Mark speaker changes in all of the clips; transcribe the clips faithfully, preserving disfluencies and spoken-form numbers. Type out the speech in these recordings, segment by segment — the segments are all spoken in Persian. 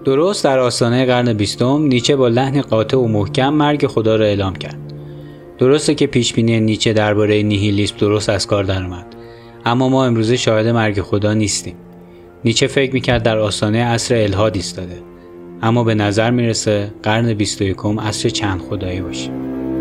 Speaker 1: درست در آستانه قرن بیستم نیچه با لحن قاطع و محکم مرگ خدا را اعلام کرد. درسته که پیشبینی نیچه درباره نیهیلیسم درست از کار درآمد، اما ما امروزه شاهد مرگ خدا نیستیم. نیچه فکر میکرد در آستانه عصر الحاد ایستاده، اما به نظر میرسه قرن بیست و یکم عصر چند خدایی باشه.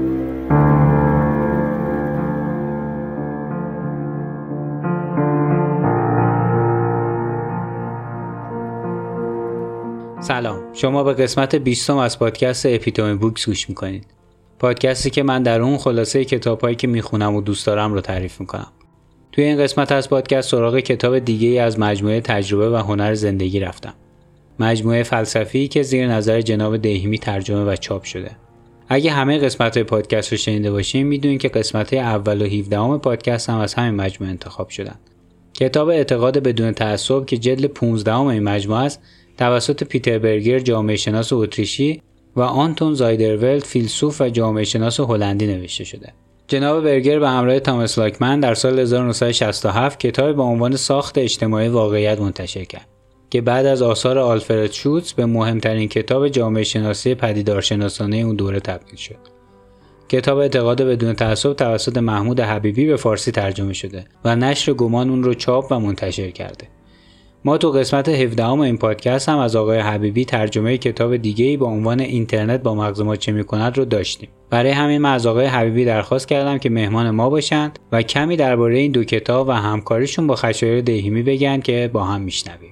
Speaker 1: سلام، شما به قسمت بیستم از پادکست اپیتومی بوکس گوش میکنید. پادکستی که من در اون خلاصه کتابایی که میخونم و دوست دارم رو تعریف میکنم. توی این قسمت از پادکست سراغ کتاب دیگه‌ای از مجموعه تجربه و هنر زندگی رفتم. مجموعه فلسفی که زیر نظر جناب دیهیمی ترجمه و چاپ شده. اگه همه قسمت‌های پادکست رو شنیده باشین میدونین که قسمت‌های اول و هفدهم پادکست هم از همین مجموعه انتخاب شدن. کتاب اعتقاد بدون تعصب که جلد پانزدهم این مجموعه است، توسط پیتر برگر جامعه شناس اتریشی و آنتون زایدرولد فیلسوف و جامعه شناس هلندی نوشته شده. جناب برگر به همراه تامس لاکمن در سال هزار و نهصد و شصت و هفت کتابی با عنوان ساخت اجتماعی واقعیت منتشر کرد که بعد از آثار آلفرد شوتز به مهمترین کتاب جامعه شناسی پدیدارشناسانه اون دوره تبدیل شد. کتاب اعتقاد بدون تعصب توسط محمود حبیبی به فارسی ترجمه شده و نشر گمان اون رو چاپ و منتشر کرده. ما تو قسمت هفدهم این پادکست هم از آقای حبیبی ترجمه کتاب دیگه‌ای با عنوان اینترنت با مغز ما چه می‌کند رو داشتیم. برای همین من از آقای حبیبی درخواست کردم که مهمان ما باشند و کمی درباره این دو کتاب و همکاریشون با خشایار دیهیمی بگن که با هم میشنویم.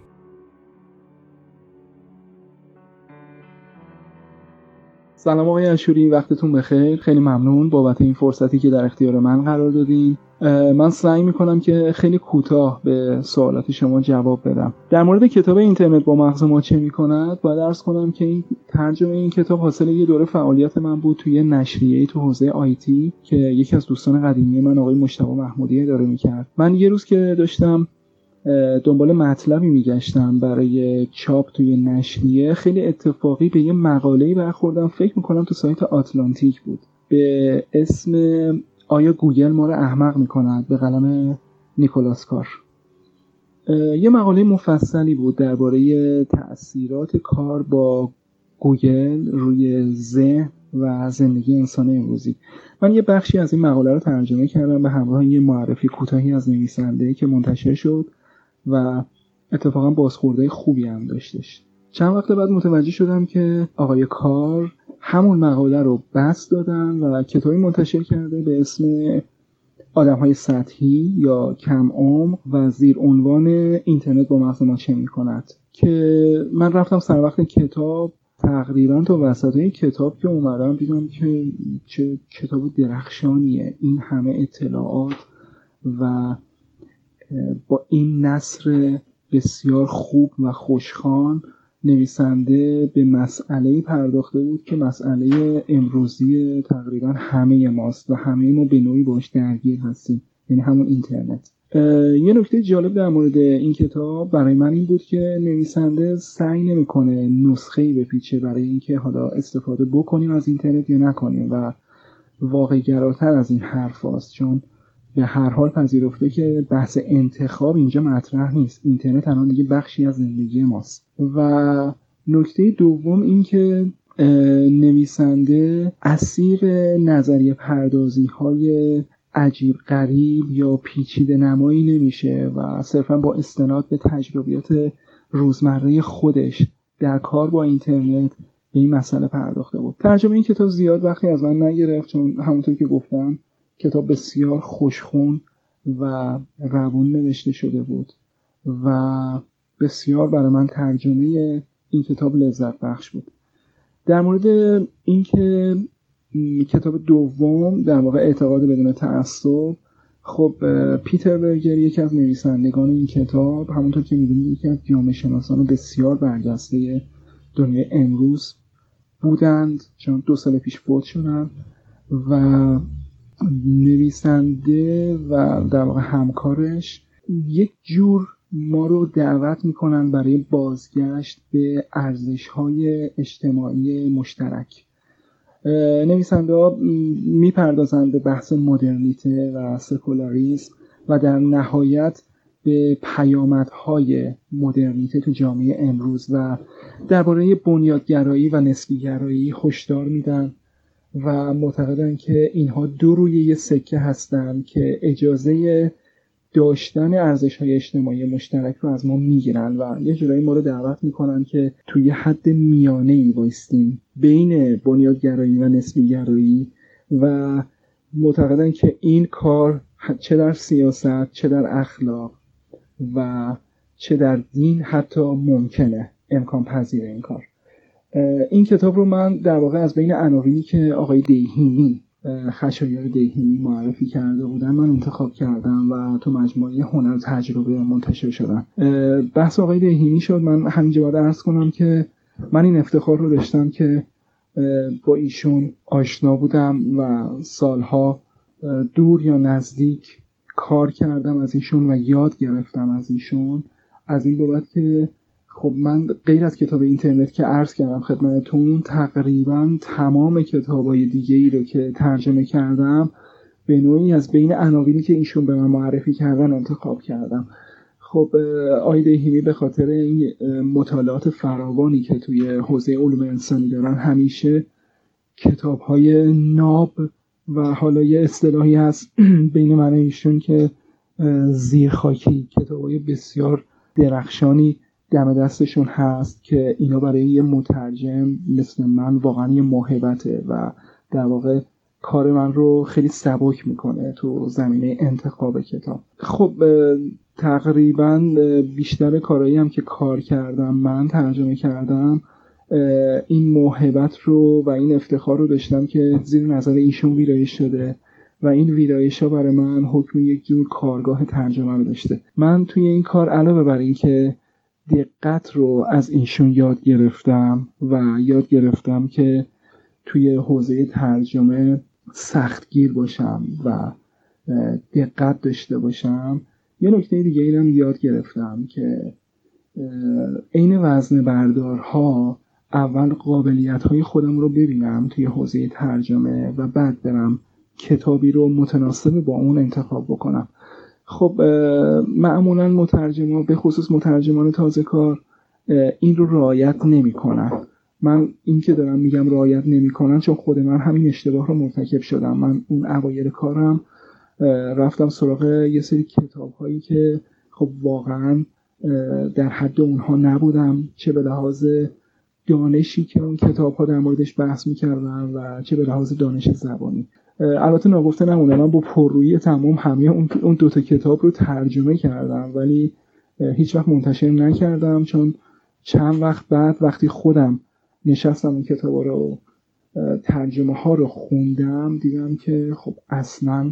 Speaker 2: سلام آقای اشوری، وقتتون بخیر. خیلی ممنون بابت این فرصتی که در اختیار من قرار دادین. من سعی میکنم که خیلی کوتاه به سوالات شما جواب بدم. در مورد کتاب اینترنت با مغز ما چه میکند باید عرض کنم که این ترجمه این کتاب حاصل یه دوره فعالیت من بود توی نشریه‌ای تو حوزه آیتی که یکی از دوستان قدیمی من آقای مجتبی محمودی اداره میکرد. من یه روز که داشتم دنبال مطلبی میگشتم برای چاپ توی نشریه، خیلی اتفاقی به یه مقاله‌ای برخوردم، فکر میکنم تو سایت آتلانتیک بود، به اسم آیا گوگل ما رو احمق میکند به قلم نیکولاس کار. یه مقاله مفصلی بود درباره تأثیرات کار با گوگل روی ذهن و زندگی انسان امروزی. من یه بخشی از این مقاله رو ترجمه کردم به همراه یه معرفی کوتاهی از نویسنده که منتشر شد و اتفاقا بازخورده خوبی هم داشتش. چند وقت بعد متوجه شدم که آقای کار همون مقاله رو بس دادن و کتابی منتشر کرده به اسم آدم‌های سطحی یا کم عمق و زیر عنوان اینترنت با مغز ما چه می‌کند، که من رفتم سر وقت کتاب، تقریبا تا وسطای کتاب که اومدم دیدم که چه کتاب درخشانیه، این همه اطلاعات و با این نثر بسیار خوب و خوشخوان نویسنده به مسئله‌ای پرداخته بود که مسئله امروزی تقریبا همه ماست و همه ما به نوعی باش درگیر هستیم، یعنی همون اینترنت. یه نکته جالب در مورد این کتاب برای من این بود که نویسنده سعی نمی‌کنه نسخه‌ای بپیچه برای اینکه حالا استفاده بکنیم از اینترنت یا نکنیم و واقع گراتر از این حرف هست، چون به هر حال پذیرفته که بحث انتخاب اینجا مطرح نیست. اینترنت الان دیگه بخشی از زندگی ماست. و نکته دوم این که نویسنده اسیر نظریه پردازی های عجیب غریب یا پیچیده نمایی نمیشه و صرفا با استناد به تجربیات روزمره خودش در کار با اینترنت به این مسئله پرداخته بود. ترجمه این کتاب زیاد وقتی از من نگرفت، چون همونطور که گفتم کتاب بسیار خوشخوان و روون نوشته شده بود و بسیار برای من ترجمه این کتاب لذت بخش بود. در مورد این که کتاب دوم در واقع اعتقاد بدون تعصب، خب پیتر برگر یکی از نویسندگان این کتاب، همونطور که می‌دونید یکی از جامعه شناسان بسیار برجسته دنیای امروز بودند، چون دو سال پیش فوت شدند، و نویسنده و در واقع همکارش یک جور ما رو دعوت میکنن برای بازگشت به ارزش‌های اجتماعی مشترک. نویسنده ها میپردازند به بحث مدرنیته و سکولاریسم و در نهایت به پیامدهای مدرنیته تو جامعه امروز و درباره بنیادگرایی و نسبیگرایی هشدار میدن و معتقدن که اینها دو روی یه سکه هستن که اجازه داشتن ارزش‌های اجتماعی مشترک رو از ما میگیرن و یه جورایی ما رو دعوت میکنن که توی حد میانه‌ای وایستیم بین بنیادگرایی و نسبیگرایی و معتقدن که این کار چه در سیاست، چه در اخلاق و چه در دین حتی ممکنه، امکان پذیر این کار. این کتاب رو من در واقع از بین عناوینی که آقای دیهیمی، خشایار دیهیمی معرفی کرده بودن من انتخاب کردم و تو مجموعه هنر تجربه منتشر شدن. بحث آقای دیهیمی شد. من همینجا باید عرض کنم که من این افتخار رو داشتم که با ایشون آشنا بودم و سالها دور یا نزدیک کار کردم از ایشون و یاد گرفتم از ایشون. از این بابت که خب من غیر از کتاب اینترنت که عرض کردم خدمتتون، تقریبا تمام کتابای دیگه ای رو که ترجمه کردم به نوعی از بین عناوینی که ایشون به من معرفی کردن انتخاب کردم. خب آقای دیهیمی به خاطر این مطالعات فراوانی که توی حوزه علوم انسانی دارن همیشه کتاب‌های ناب و حالا یه اصطلاحی هست بین من و ایشون که زیرخاکی، کتاب‌های بسیار درخشانی دم دستشون هست که اینا برای یه مترجم مثل من واقعا یه موهبته و در واقع کار من رو خیلی سبک میکنه تو زمینه انتخاب کتاب. خب تقریبا بیشتر کارهایی هم که کار کردم من ترجمه کردم، این موهبت رو و این افتخار رو داشتم که زیر نظر ایشون ویرایش شده و این ویرایش ها برای من حکم یک جور کارگاه ترجمه رو داشته. من توی این کار علاوه بر این که دقت رو از ایشون یاد گرفتم و یاد گرفتم که توی حوزه ترجمه سختگیر باشم و دقت داشته باشم، یه نکته دیگه اینم یاد گرفتم که عین وزن بردارها اول قابلیت‌های خودم رو ببینم توی حوزه ترجمه و بعد برم کتابی رو متناسب با اون انتخاب بکنم. خب معمولا مترجمان به خصوص مترجمان تازه کار این رو رعایت نمی‌کنن. من این که دارم میگم رعایت نمی‌کنن چون خود من همین اشتباه رو مرتکب شدم. من اون اوایل کارم رفتم سراغ یه سری کتاب‌هایی که خب واقعا در حد اونها نبودم، چه به لحاظ دانشی که اون کتاب‌ها در موردش بحث می‌کردن و چه به لحاظ دانش زبانی. البته ناگفته نمونه من با پررویی تمام همه اون اون دو تا کتاب رو ترجمه کردم ولی هیچ وقت منتشر نکردم، چون چند وقت بعد وقتی خودم نشستم اون کتابا رو ترجمه ها رو خوندم دیدم که خب اصلاً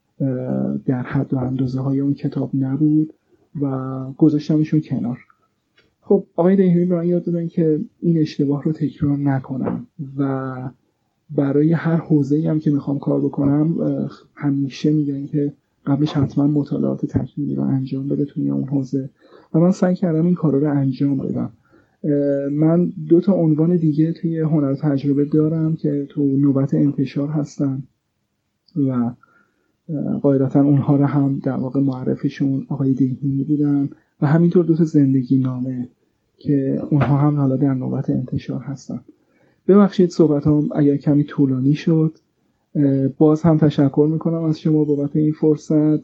Speaker 2: در حد و اندازه های اون کتاب نبود و گذاشتمشون کنار. خب آقای دیهیمی به من یاد دادن که این اشتباه رو تکرار نکنم و برای هر حوزه‌ای هم که میخوام کار بکنم همیشه میگن که قبلش حتما مطالعات تکمیلی رو انجام بده توی اون حوزه و من سعی کردم این کارا رو انجام بدم. من دو تا عنوان دیگه توی هنر تجربه دارم که تو نوبت انتشار هستن و قاعدتا اونها رو هم در واقع معرفشون آقای دیهیمی بودن و همینطور دو تا زندگی نامه که اونها هم حالا در نوبت انتشار هستن. ببخشید صحبتام اگر کمی طولانی شد. باز هم تشکر میکنم از شما بابت این فرصت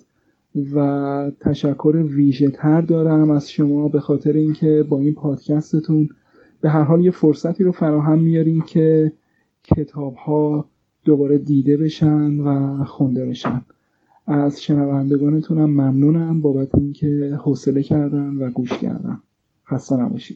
Speaker 2: و تشکر ویژه تر دارم از شما به خاطر اینکه با این پادکستتون به هر حال یه فرصتی رو فراهم میارین که کتاب‌ها دوباره دیده بشن و خونده بشن. از شنوندگانتونم ممنونم بابت اینکه حوصله کردن و گوش کردن. خسته نباشید.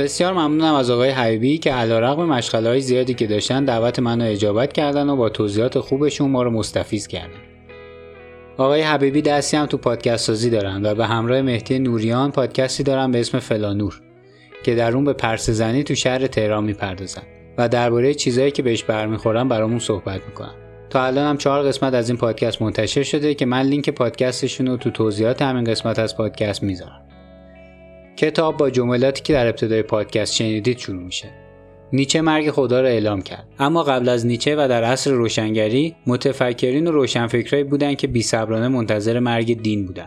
Speaker 1: بسیار ممنونم از آقای حبیبی که علیرغم مشغله‌های زیادی که داشتن دعوت منو اجابت کردن و با توضیحات خوبشون ما رو مستفیض کردن. آقای حبیبی دستی هم تو پادکست سازی دارن و به همراه مهدی نوریان پادکستی دارن به اسم فلانور که در اون به پرسه زنی تو شهر تهران میپردازن و درباره چیزایی که بهش برمیخورن برامون صحبت میکنن. تا الان هم چهار قسمت از این پادکست منتشر شده که من لینک پادکستشون رو تو توضیحات همین قسمت از پادکست میذارم. کتاب با جملاتی که در ابتدای پادکست شنیدید شروع میشه. نیچه مرگ خدا را اعلام کرد. اما قبل از نیچه و در عصر روشنگری متفکرین و روشنفکرایی بودند که بی‌صبرانه منتظر مرگ دین بودند.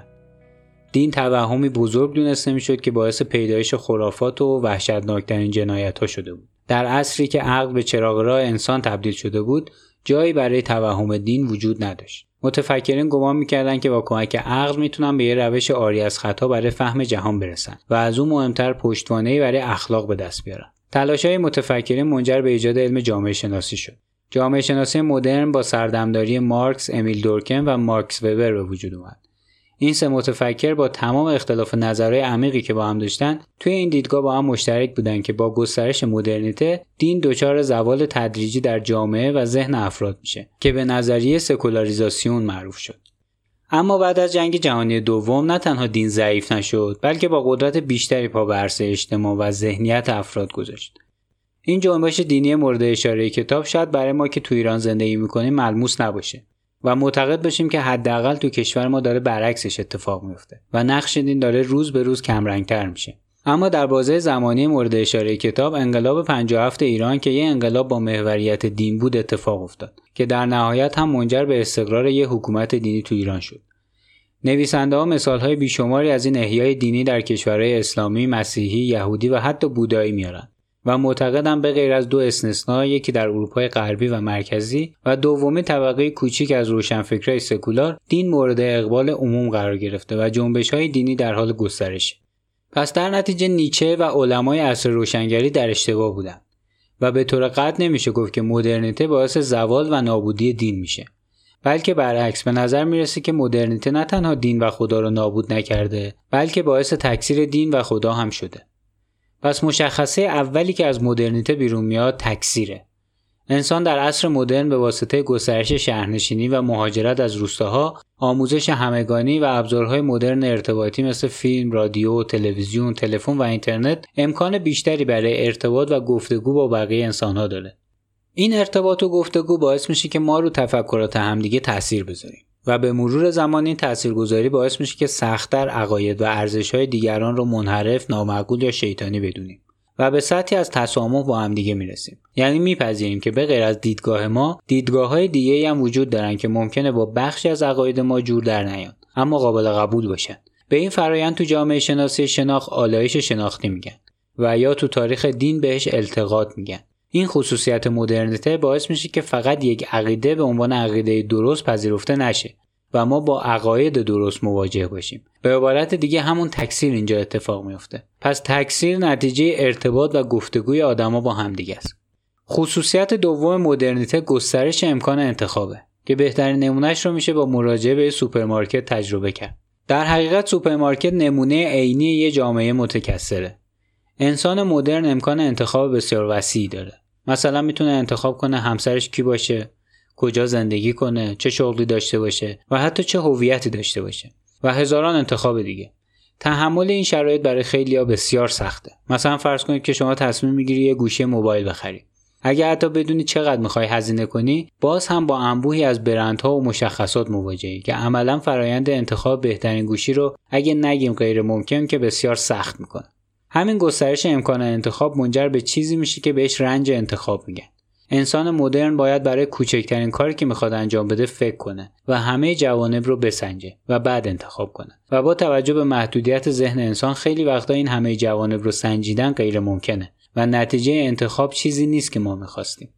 Speaker 1: دین توهمی بزرگ دونسته میشد که باعث پیدایش خرافات و وحشتناکترین جنایت‌ها شده بود. در عصری که عقل به چراغ راه انسان تبدیل شده بود، جایی برای توهم دین وجود نداشت. متفکرین گمان می‌کردند که با کمک عقل میتونن به یه روش عاری از خطا برای فهم جهان برسن و از اون مهمتر پشتوانه‌ای برای اخلاق به دست بیارن. تلاش‌های متفکرین منجر به ایجاد علم جامعه شناسی شد. جامعه شناسی مدرن با سردمداری مارکس، امیل دورکیم و ماکس وبر به وجود اومد. این سه متفکر با تمام اختلاف نظرهای عمیقی که با هم داشتن، توی این دیدگاه با هم مشترک بودن که با گسترش مدرنیته دین دچار زوال تدریجی در جامعه و ذهن افراد میشه که به نظریه سکولاریزاسیون معروف شد. اما بعد از جنگ جهانی دوم نه تنها دین ضعیف نشد، بلکه با قدرت بیشتری پا به عرصه اجتماع و ذهنیت افراد گذاشت. این جنبش دینی مورد اشاره کتاب شاید برای ما که تو ایران زندگی میکنیم ملموس نباشه و معتقد باشیم که حداقل تو کشور ما داره برعکسش اتفاق میفته و نقش دین داره روز به روز کم رنگتر میشه. اما در بازه زمانی مورد اشاره کتاب انقلاب پنجاه و هفت ایران که یه انقلاب با محوریت دین بود اتفاق افتاد که در نهایت هم منجر به استقرار یه حکومت دینی تو ایران شد. نویسنده ها مثالهای بیشماری از این احیای دینی در کشورهای اسلامی، مسیحی، یهودی و حتی بودایی میارن و معتقدم به غیر از دو استثنا، یکی در اروپای غربی و مرکزی و دومی طبقه کوچیک از روشنفکرای سکولار، دین مورد اقبال عموم قرار گرفته و جنبش‌های دینی در حال گسترش. پس در نتیجه نیچه و علمای عصر روشنگری در اشتباه بودن و به طور قطع نمیشه گفت که مدرنیته باعث زوال و نابودی دین میشه، بلکه برعکس به نظر میرسه که مدرنیته نه تنها دین و خدا رو نابود نکرده، بلکه باعث تکثیر دین و خدا هم شده. پس مشخصه اولی که از مدرنیته بیرون میاد تکثیره. انسان در عصر مدرن به واسطه گسترش شهرنشینی و مهاجرت از روستاها، آموزش همگانی و ابزارهای مدرن ارتباطی مثل فیلم، رادیو، تلویزیون، تلفن و اینترنت امکان بیشتری برای ارتباط و گفتگو با بقیه انسان‌ها داره. این ارتباط و گفتگو باعث میشه که ما رو تفکرات همدیگه تأثیر بذاریم و به مرور زمان این تاثیرگذاری باعث میشه که سخت‌تر عقاید و ارزش‌های دیگران رو منحرف، نامعقول یا شیطانی بدونیم و به سطحی از تسامح با هم دیگه میرسیم. یعنی میپذیریم که به غیر از دیدگاه ما، دیدگاه‌های دیگه‌ای هم وجود دارن که ممکنه با بخشی از عقاید ما جور در نیان، اما قابل قبول باشن. به این فرآیند تو جامعه شناسی شناخت آلایش شناختی میگن و یا تو تاریخ دین بهش التقاط میگن. این خصوصیت مدرنیته باعث میشه که فقط یک عقیده به عنوان عقیده درست پذیرفته نشه و ما با عقاید درست مواجه باشیم. به عبارت دیگه همون تکثیر اینجا اتفاق میفته. پس تکثیر نتیجه ارتباط و گفتگوی آدما با هم دیگه است. خصوصیت دوم مدرنیته گسترش امکان انتخابه که بهترین نمونهش رو میشه با مراجعه به سوپرمارکت تجربه کرد. در حقیقت سوپرمارکت نمونه عینی یه جامعه متکثره. انسان مدرن امکان انتخاب بسیار وسیعی داره. مثلا میتونه انتخاب کنه همسرش کی باشه، کجا زندگی کنه، چه شغلی داشته باشه و حتی چه هویتی داشته باشه و هزاران انتخاب دیگه. تحمل این شرایط برای خیلی‌ها بسیار سخته. مثلا فرض کنید که شما تصمیم میگیری یه گوشی موبایل بخری. اگه حتی بدونی چقدر میخوای هزینه کنی، باز هم با انبوهی از برندها و مشخصات مواجهی که عملاً فرایند انتخاب بهترین گوشی رو اگه نگیم غیر ممکن که بسیار سخت میکنه. همین گسترش امکان انتخاب منجر به چیزی میشه که بهش رنج انتخاب میگن. انسان مدرن باید برای کوچکترین کاری که میخواد انجام بده فکر کنه و همه جوانب رو بسنجه و بعد انتخاب کنه و با توجه به محدودیت ذهن انسان خیلی وقتا این همه جوانب رو سنجیدن غیر ممکنه و نتیجه انتخاب چیزی نیست که ما میخواستیم.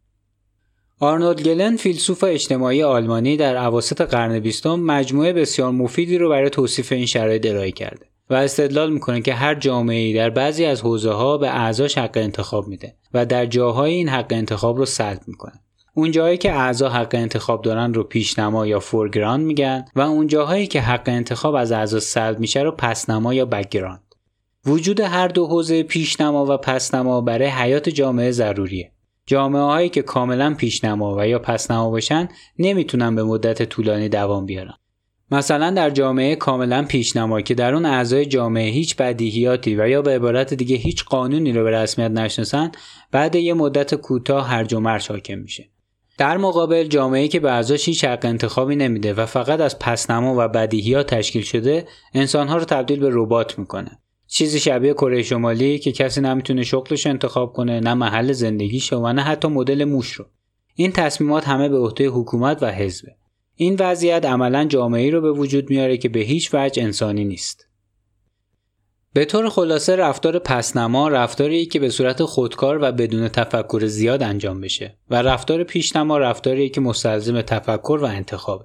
Speaker 1: آرنولد گلن فیلسوف اجتماعی آلمانی در اواسط قرن بیستم مجموعه بسیار مفیدی رو برای توصیف این شرایط ارائه کرده و استدلال میکنه که هر جامعه‌ای در بعضی از حوزه‌ها به اعضاش حق انتخاب میده و در جاهای این حق انتخاب رو سلب میکنه. اون جاهایی که اعضا حق انتخاب دارن رو پیشنما یا فورگراند میگن و اون جاهایی که حق انتخاب از اعضا سلب میشه رو پسنما یا بکگراند. وجود هر دو حوزه پیشنما و پسنما برای حیات جامعه ضروریه. جامعه هایی که کاملا پیشنما و یا پسنما باشن نمیتونن به مدت طولانی دوام بیارن. مثلا در جامعه کاملا پیشنما که در اون اعضای جامعه هیچ بدیهیاتی و یا به عبارت دیگه هیچ قانونی رو به رسمیت نشناسن، بعد یه مدت کوتاه هرج و مرج حاکم میشه. در مقابل جامعه‌ای که به اعضاش هیچ حق انتخابی نمیده و فقط از پسنما و بدیهیات تشکیل شده، انسان‌ها رو تبدیل به ربات میکنه. چیزی شبیه کره شمالی که کسی نمیتونه شغلش انتخاب کنه، نه محل زندگیش و نه حتی مدل موش رو. این تصمیمات همه به عهده حکومت و حزبه. این وضعیت عملاً جامعه‌ای رو به وجود میاره که به هیچ وجه انسانی نیست. به طور خلاصه رفتار پسنما رفتاریه که به صورت خودکار و بدون تفکر زیاد انجام بشه و رفتار پیشنما رفتاریه که مستلزم تفکر و انتخابه.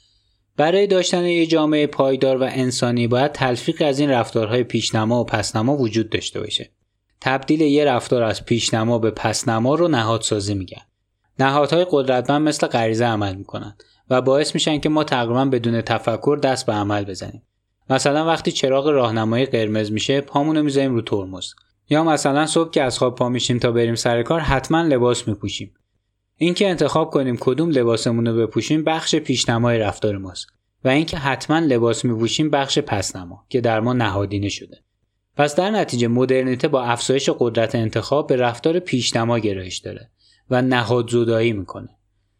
Speaker 1: برای داشتن یک جامعه پایدار و انسانی باید تلفیقی از این رفتارهای پیشنما و پسنما وجود داشته باشه. تبدیل یک رفتار از پیشنما به پسنما رو نهادسازی میگن. نهادهای قدرتمند مثل غریزه عمل میکنن و باعث میشن که ما تقریبا بدون تفکر دست به عمل بزنیم. مثلا وقتی چراغ راهنمایی قرمز میشه پامونو میذاریم رو ترمز، یا مثلا صبح که از خواب پا میشیم تا بریم سر کار حتما لباس میپوشیم. اینکه انتخاب کنیم کدوم لباسمون رو بپوشیم بخش پیشنمای رفتار ماست و اینکه حتما لباس میپوشیم بخش پسنما که در ما نهادینه شده. پس در نتیجه مدرنیته با افزایش قدرت انتخاب به رفتار پیشنما گرایش داره و نهادزدایی میکنه.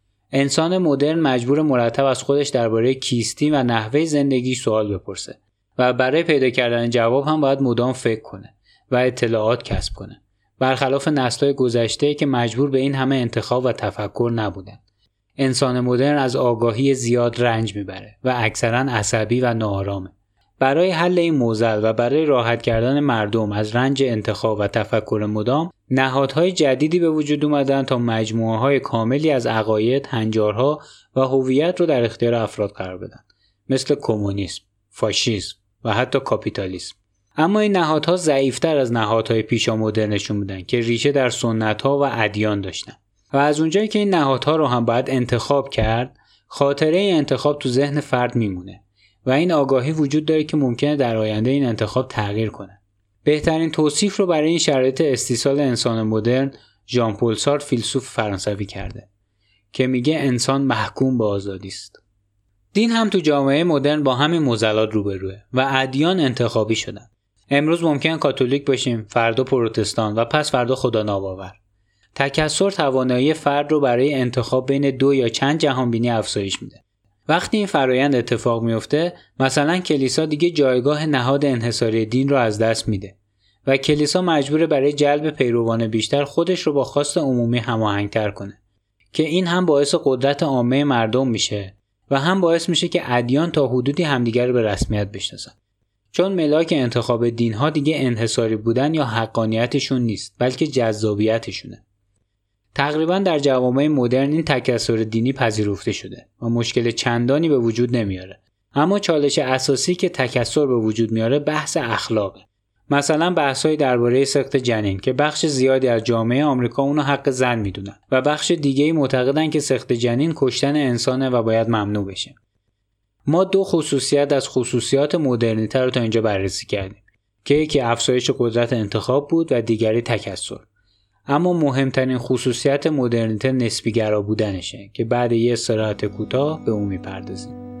Speaker 1: انسان مدرن مجبور مرتب از خودش درباره کیستی و نحوه زندگی سوال بپرسه و برای پیدا کردن جواب هم باید مدام فکر کنه و اطلاعات کسب کنه، برخلاف نسل‌های گذشته که مجبور به این همه انتخاب و تفکر نبودن. انسان مدرن از آگاهی زیاد رنج میبره و اکثراً عصبی و ناآرامه. برای حل این معضل و برای راحت کردن مردم از رنج انتخاب و تفکر مدام، نهادهای جدیدی به وجود اومدن تا مجموعه‌های کاملی از عقاید، هنجارها و هویت رو در اختیار افراد قرار بدن، مثل کمونیسم، فاشیسم و حتی کاپیتالیسم. اما این نهادها ضعیف‌تر از نهادهای پیشا مدرنشون بودن که ریشه در سنت‌ها و ادیان داشتن. و از اونجایی که این نهادها رو هم باید انتخاب کرد، خاطره این انتخاب تو ذهن فرد میمونه و این آگاهی وجود داره که ممکنه در آینده این انتخاب تغییر کنه. بهترین توصیف رو برای این شرایط استیصال انسان مدرن ژان پل سارتر فیلسوف فرانسوی کرده که میگه انسان محکوم به آزادی است. دین هم تو جامعه مدرن با همین معضلات روبروه و ادیان انتخابی شدن. امروز ممکن کاتولیک باشیم، فردا پروتستان و پس فردا خدا ناباور. تکثر توانایی فرد رو برای انتخاب بین دو یا چند جهانبینی افزایش میده. وقتی این فرایند اتفاق میفته، مثلا کلیسا دیگه جایگاه نهاد انحصاری دین رو از دست میده و کلیسا مجبوره برای جلب پیروان بیشتر خودش رو با خواست عمومی هماهنگ‌تر کنه که این هم باعث قدرت عامه مردم میشه و هم باعث میشه که ادیان تا حدودی همدیگر رو به رسمیت بشناسن. چون ملاک انتخاب دین‌ها دیگه انحصاری بودن یا حقانیتشون نیست، بلکه جذابیتشونه. تقریبا در جوامع مدرن این تکثر دینی پذیرفته شده و مشکل چندانی به وجود نمیاره. اما چالش اساسی که تکثر به وجود میاره بحث اخلاقه. مثلا بحث‌های درباره سقط جنین که بخش زیادی از جامعه آمریکا اونو حق زن میدونن و بخش دیگه‌ای معتقدن که سقط جنین کشتن انسانه و باید ممنوع بشه. ما دو خصوصیت از خصوصیات مدرنیته رو تا اینجا بررسی کردیم که یکی افزایش قدرت انتخاب بود و دیگری تکثر. اما مهمترین خصوصیت مدرنیته نسبی‌گرا بودنشه که بعد یه استراحت کوتاه به اون میپردازیم.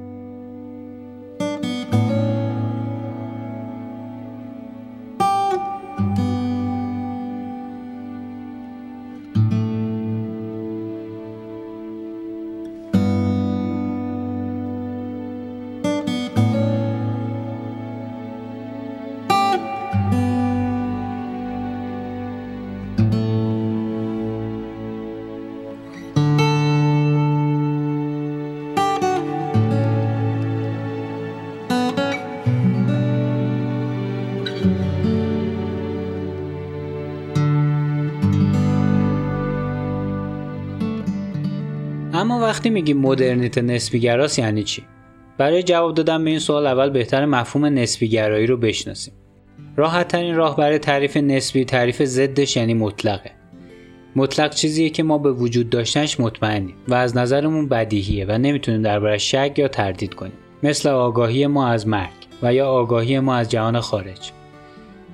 Speaker 1: اما وقتی میگیم مدرنیته نسبی‌گراست یعنی چی؟ برای جواب دادن به این سوال اول بهتر مفهوم نسبی‌گرایی رو بشناسیم. راحت ترین راه برای تعریف نسبی تعریف ضدش یعنی مطلقه. مطلق چیزیه که ما به وجود داشتنش مطمئنیم و از نظرمون بدیهیه و نمیتونیم دربارش شک یا تردید کنیم. مثل آگاهی ما از مرگ و یا آگاهی ما از جهان خارج.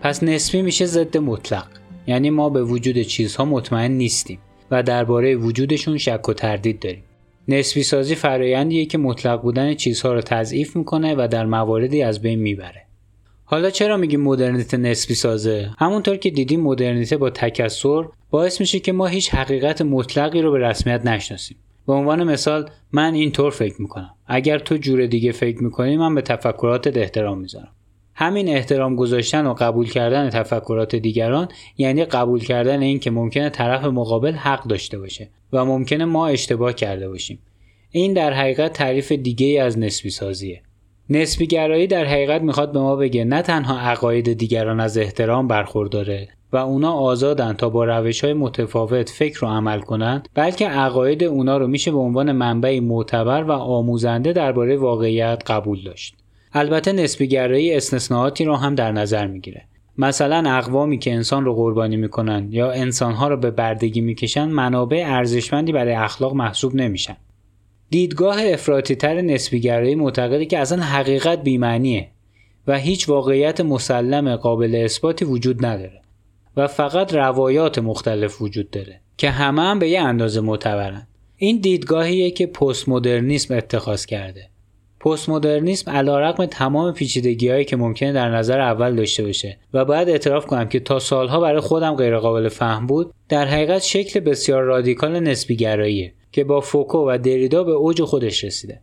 Speaker 1: پس نسبی میشه ضد مطلق، یعنی ما به وجود چیزها مطمئن نیستیم و درباره وجودشون شک و تردید داریم. نسبی سازی فرآیندیه که مطلق بودن چیزها رو تضعیف میکنه و در مواردی از بین میبره. حالا چرا میگیم مدرنیته نسبی سازه؟ همونطور که دیدیم مدرنیته با تکثر باعث میشه که ما هیچ حقیقت مطلقی رو به رسمیت نشناسیم. به عنوان مثال من اینطور فکر میکنم، اگر تو جور دیگه فکر میکنی من به تفکراتت احترام میذارم. همین احترام گذاشتن و قبول کردن تفکرات دیگران یعنی قبول کردن این که ممکنه طرف مقابل حق داشته باشه و ممکنه ما اشتباه کرده باشیم. این در حقیقت تعریف دیگه‌ای از نسبی سازیه. نسبی گرایی در حقیقت میخواد به ما بگه نه تنها عقاید دیگران از احترام برخورداره و اونا آزادن تا با روش‌های متفاوت فکر و عمل کنن، بلکه عقاید اونا رو میشه به عنوان منبعی معتبر و آموزنده درباره واقعیت قبول داشت. البته نسبی گرایی استثناءاتی رو هم در نظر میگیره. مثلا اقوامی که انسان رو قربانی میکنن یا انسانها رو به بردگی میکشن منابع ارزشمندی برای اخلاق محسوب نمیشن. دیدگاه افراطی‌تر نسبی گرایی معتقده که اصلا حقیقت بی‌معنیه و هیچ واقعیت مسلم قابل اثباتی وجود نداره و فقط روایات مختلف وجود داره که همه هم به یه اندازه معتبرن. این دیدگاهیه که پست مدرنیسم اتخاذ کرده. پست مدرنیسم علیرغم تمام پیچیدگی‌هایی که ممکنه در نظر اول داشته باشه و باید اعتراف کنم که تا سالها برای خودم غیر قابل فهم بود، در حقیقت شکل بسیار رادیکال نسبی گراییه که با فوکو و دریدا به اوج خودش رسیده.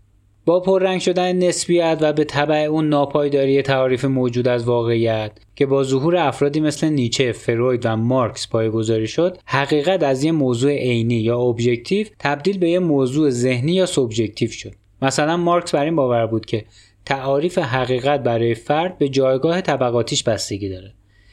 Speaker 1: با پررنگ شدن نسبیت و به تبع اون ناپایداری تعاریف موجود از واقعیت که با ظهور افرادی مثل نیچه، فروید و مارکس پایه‌گذاری شد، حقیقت از یه موضوع عینی یا ابژکتیو تبدیل به یه موضوع ذهنی یا سوبژکتیو شد. مثلا مارکس بر این باور بود که تعریف حقیقت برای فرد به جایگاه طبقاتیش بستگی داره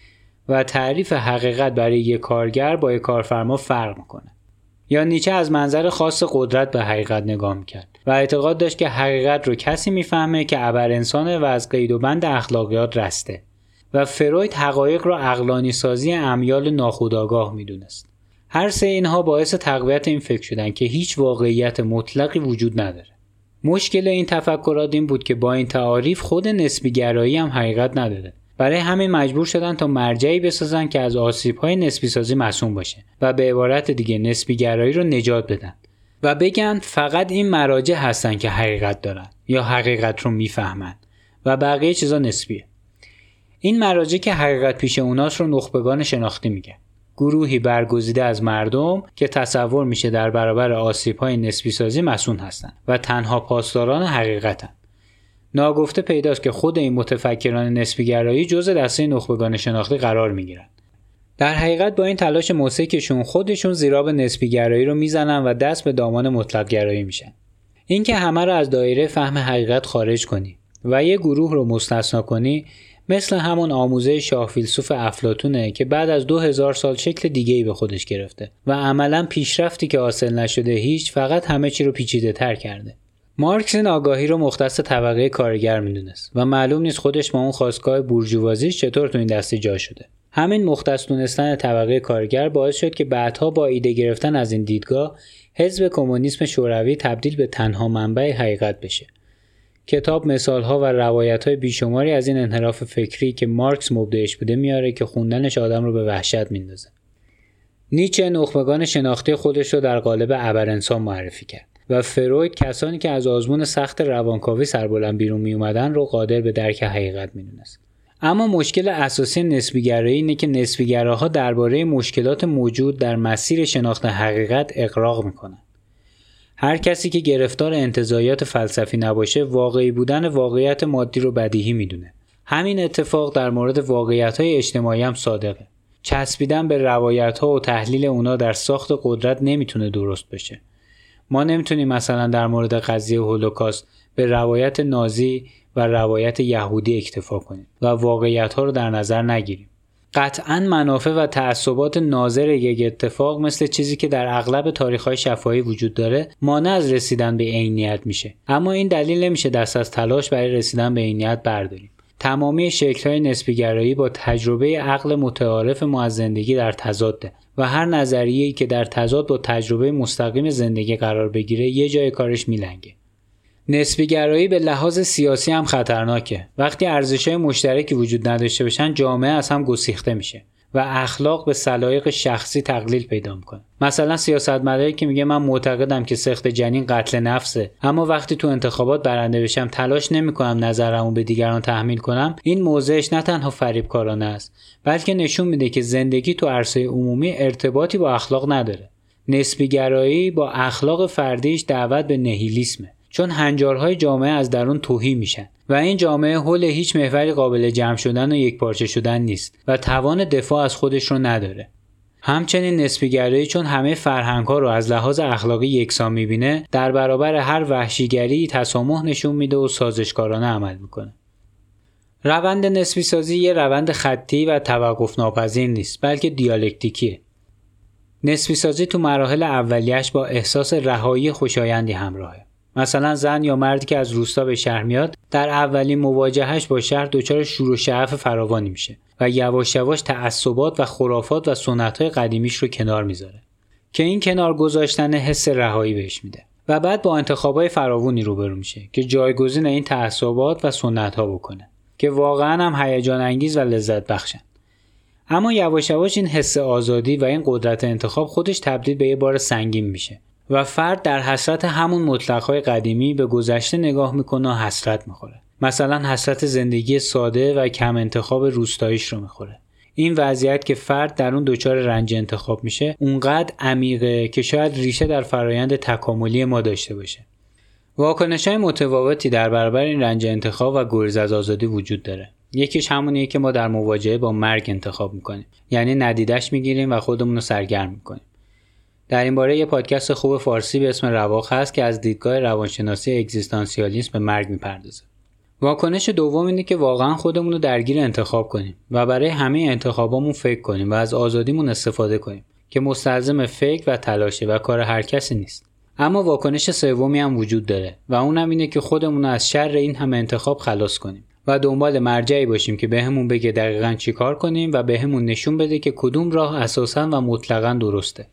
Speaker 1: و تعریف حقیقت برای یک کارگر با یک کارفرما فرق میکنه. یا نیچه از منظر خاص قدرت به حقیقت نگاه میکرد و اعتقاد داشت که حقیقت رو کسی میفهمه که ابر انسانه و از قید و بند اخلاقیات رسته. و فروید حقایق رو عقلانی سازی امیال ناخودآگاه میدونست. هر سه اینها باعث تقویت این فکر شدن که هیچ واقعیت مطلقی وجود نداره. مشکل این تفکرات این بود که با این تعاریف خود نسبی گرایی هم حقیقت نداره. برای همین مجبور شدن تا مرجعی بسازن که از آسیب‌های نسبی سازی معصوم باشه و به عبارت دیگه نسبی گرایی رو نجات بدن و بگن فقط این مراجع هستن که حقیقت دارن یا حقیقت رو میفهمن و بقیه چیزا نسبیه. این مراجع که حقیقت پیش اوناست رو نخبگان شناختی میگن. گروهی برگزیده از مردم که تصور میشه در برابر آسیب‌های نسبی سازی مسئول هستن و تنها پاسداران حقیقتن. ناگفته پیداست که خود این متفکران نسبی گرایی جزء دسته نخبگان شناختی قرار میگیرن. در حقیقت با این تلاش موثقشون خودشون زیراب نسبی گرایی رو میزنن و دست به دامان مطلق گرایی میشن. این که همه رو از دایره فهم حقیقت خارج کنی و یه گروه رو مستثنا کنی مثل همون آموزه شاه فیلسوف افلاطونه که بعد از دو هزار سال شکل دیگه‌ای به خودش گرفته و عملاً پیشرفتی که حاصل نشده هیچ، فقط همه چی رو پیچیده تر کرده. مارکس این آگاهی رو مختص طبقه کارگر میدونست و معلوم نیست خودش با اون خاستگاه بورژوازی چطور تو این دسته جا شده. همین مختص دونستن طبقه کارگر باعث شد که بعدها با ایده گرفتن از این دیدگاه حزب کمونیسم شوروی تبدیل به تنها منبع حقیقت بشه. کتاب مثال‌ها و روایت‌های بیشماری از این انحراف فکری که مارکس مبدعش بوده میاره که خوندنش آدم رو به وحشت میندازه. نیچه نخبگان شناختی خودش رو در قالب ابرانسان معرفی کرد و فروید کسانی که از آزمون سخت روانکاوی سربلند بیرون می اومدن رو قادر به درک حقیقت میدونست. اما مشکل اساسی نسبی گرایی اینه که نسبی گراها درباره مشکلات موجود در مسیر شناخت حقیقت اغراق میکنن. هر کسی که گرفتار انتزاعیات فلسفی نباشه واقعی بودن واقعیت مادی رو بدیهی میدونه. همین اتفاق در مورد واقعیت‌های اجتماعی هم صادقه. چسبیدن به روایت‌ها و تحلیل اونا در ساخت قدرت نمیتونه درست بشه. ما نمیتونیم مثلا در مورد قضیه هولوکاست به روایت نازی و روایت یهودی اکتفا کنیم و واقعیت‌ها رو در نظر نگیریم. قطعاً منافع و تعصبات ناظر یک اتفاق مثل چیزی که در اغلب تاریخ‌های شفاهی وجود داره مانع از رسیدن به عینیت میشه. اما این دلیل نمیشه دست از تلاش برای رسیدن به عینیت برداریم. تمامی شکل‌های نسبی گرایی با تجربه عقل متعارف ما از زندگی در تضاده و هر نظریه‌ای که در تضاد با تجربه مستقیم زندگی قرار بگیره یه جای کارش میلنگه. نسبی گرایی به لحاظ سیاسی هم خطرناکه. وقتی ارزش‌های مشترکی وجود نداشته باشن، جامعه از هم گسیخته میشه و اخلاق به سلایق شخصی تقلیل پیدا میکنه. مثلا سیاستمداری که میگه من معتقدم که سخت جنین قتل نفسه، اما وقتی تو انتخابات برنده بشم تلاش نمیکنم نظرمو به دیگران تحمیل کنم، این موضعش نه تنها فریبکارانه است، بلکه نشون میده که زندگی تو عرصه عمومی ارتباطی با اخلاق نداره. نسبی گرایی با اخلاق فردیش دعوت به نهیلیسمه، چون هنجارهای جامعه از درون تهی میشن و این جامعه حول هیچ محوری قابل جمع شدن و یکپارچه شدن نیست و توان دفاع از خودش رو نداره. همچنین نسبی گرایی چون همه فرهنگ‌ها رو از لحاظ اخلاقی یکسان میبینه، در برابر هر وحشیگری تسامح نشون میده و سازشکارانه عمل میکنه. روند نسبی سازی یه روند خطی و توقف ناپذیر نیست، بلکه دیالکتیکیه. نسبی سازی تو مراحل اولیه‌اش با احساس رهایی خوشایندی همراهه. مثلا زن یا مردی که از روستا به شهر میاد، در اولین مواجهش با شهر دچار شور و شعف فراوانی میشه و یواش یواش تعصبات و خرافات و سنت‌های قدیمیش رو کنار میذاره که این کنار گذاشتن حس رهایی بهش میده و بعد با انتخابای فراوانی روبرو میشه که جایگزین این تعصبات و سنت‌ها بکنه که واقعا هم هیجان انگیز و لذت بخشن. اما یواش یواش این حس آزادی و این قدرت انتخاب خودش تبدیل به یه بار سنگین میشه و فرد در حسرت همون مطلق‌های قدیمی به گذشته نگاه میکنه و حسرت میخوره. مثلا حسرت زندگی ساده و کم انتخاب روستاییش رو میخوره. این وضعیت که فرد در اون دچار رنج انتخاب میشه اونقدر عمیقه که شاید ریشه در فرایند تکاملی ما داشته باشه. واکنش‌های متفاوتی در برابر این رنج انتخاب و گریز از آزادی وجود داره. یکیش همونیه که ما در مواجهه با مرگ انتخاب میکنیم، یعنی ندیدش میگیریم و خودمون رو سرگرم میکنیم. در این باره یه پادکست خوب فارسی به اسم رواق هست که از دیدگاه روانشناسی اگزیستانسیالیسم به مرگ میپردازه. واکنش دوم اینه که واقعا خودمون رو درگیر انتخاب کنیم و برای همه انتخابامون فکر کنیم و از آزادیمون استفاده کنیم که مستلزم فکر و تلاشه و کار هر کسی نیست. اما واکنش سومی هم وجود داره و اونم اینه که خودمون رو از شر این همه انتخاب خلاص کنیم و دنبال مرجعی باشیم که بهمون بگه دقیقاً چی کار کنیم و بهمون نشون بده که کدوم راه اساساً و مطلقاً درسته.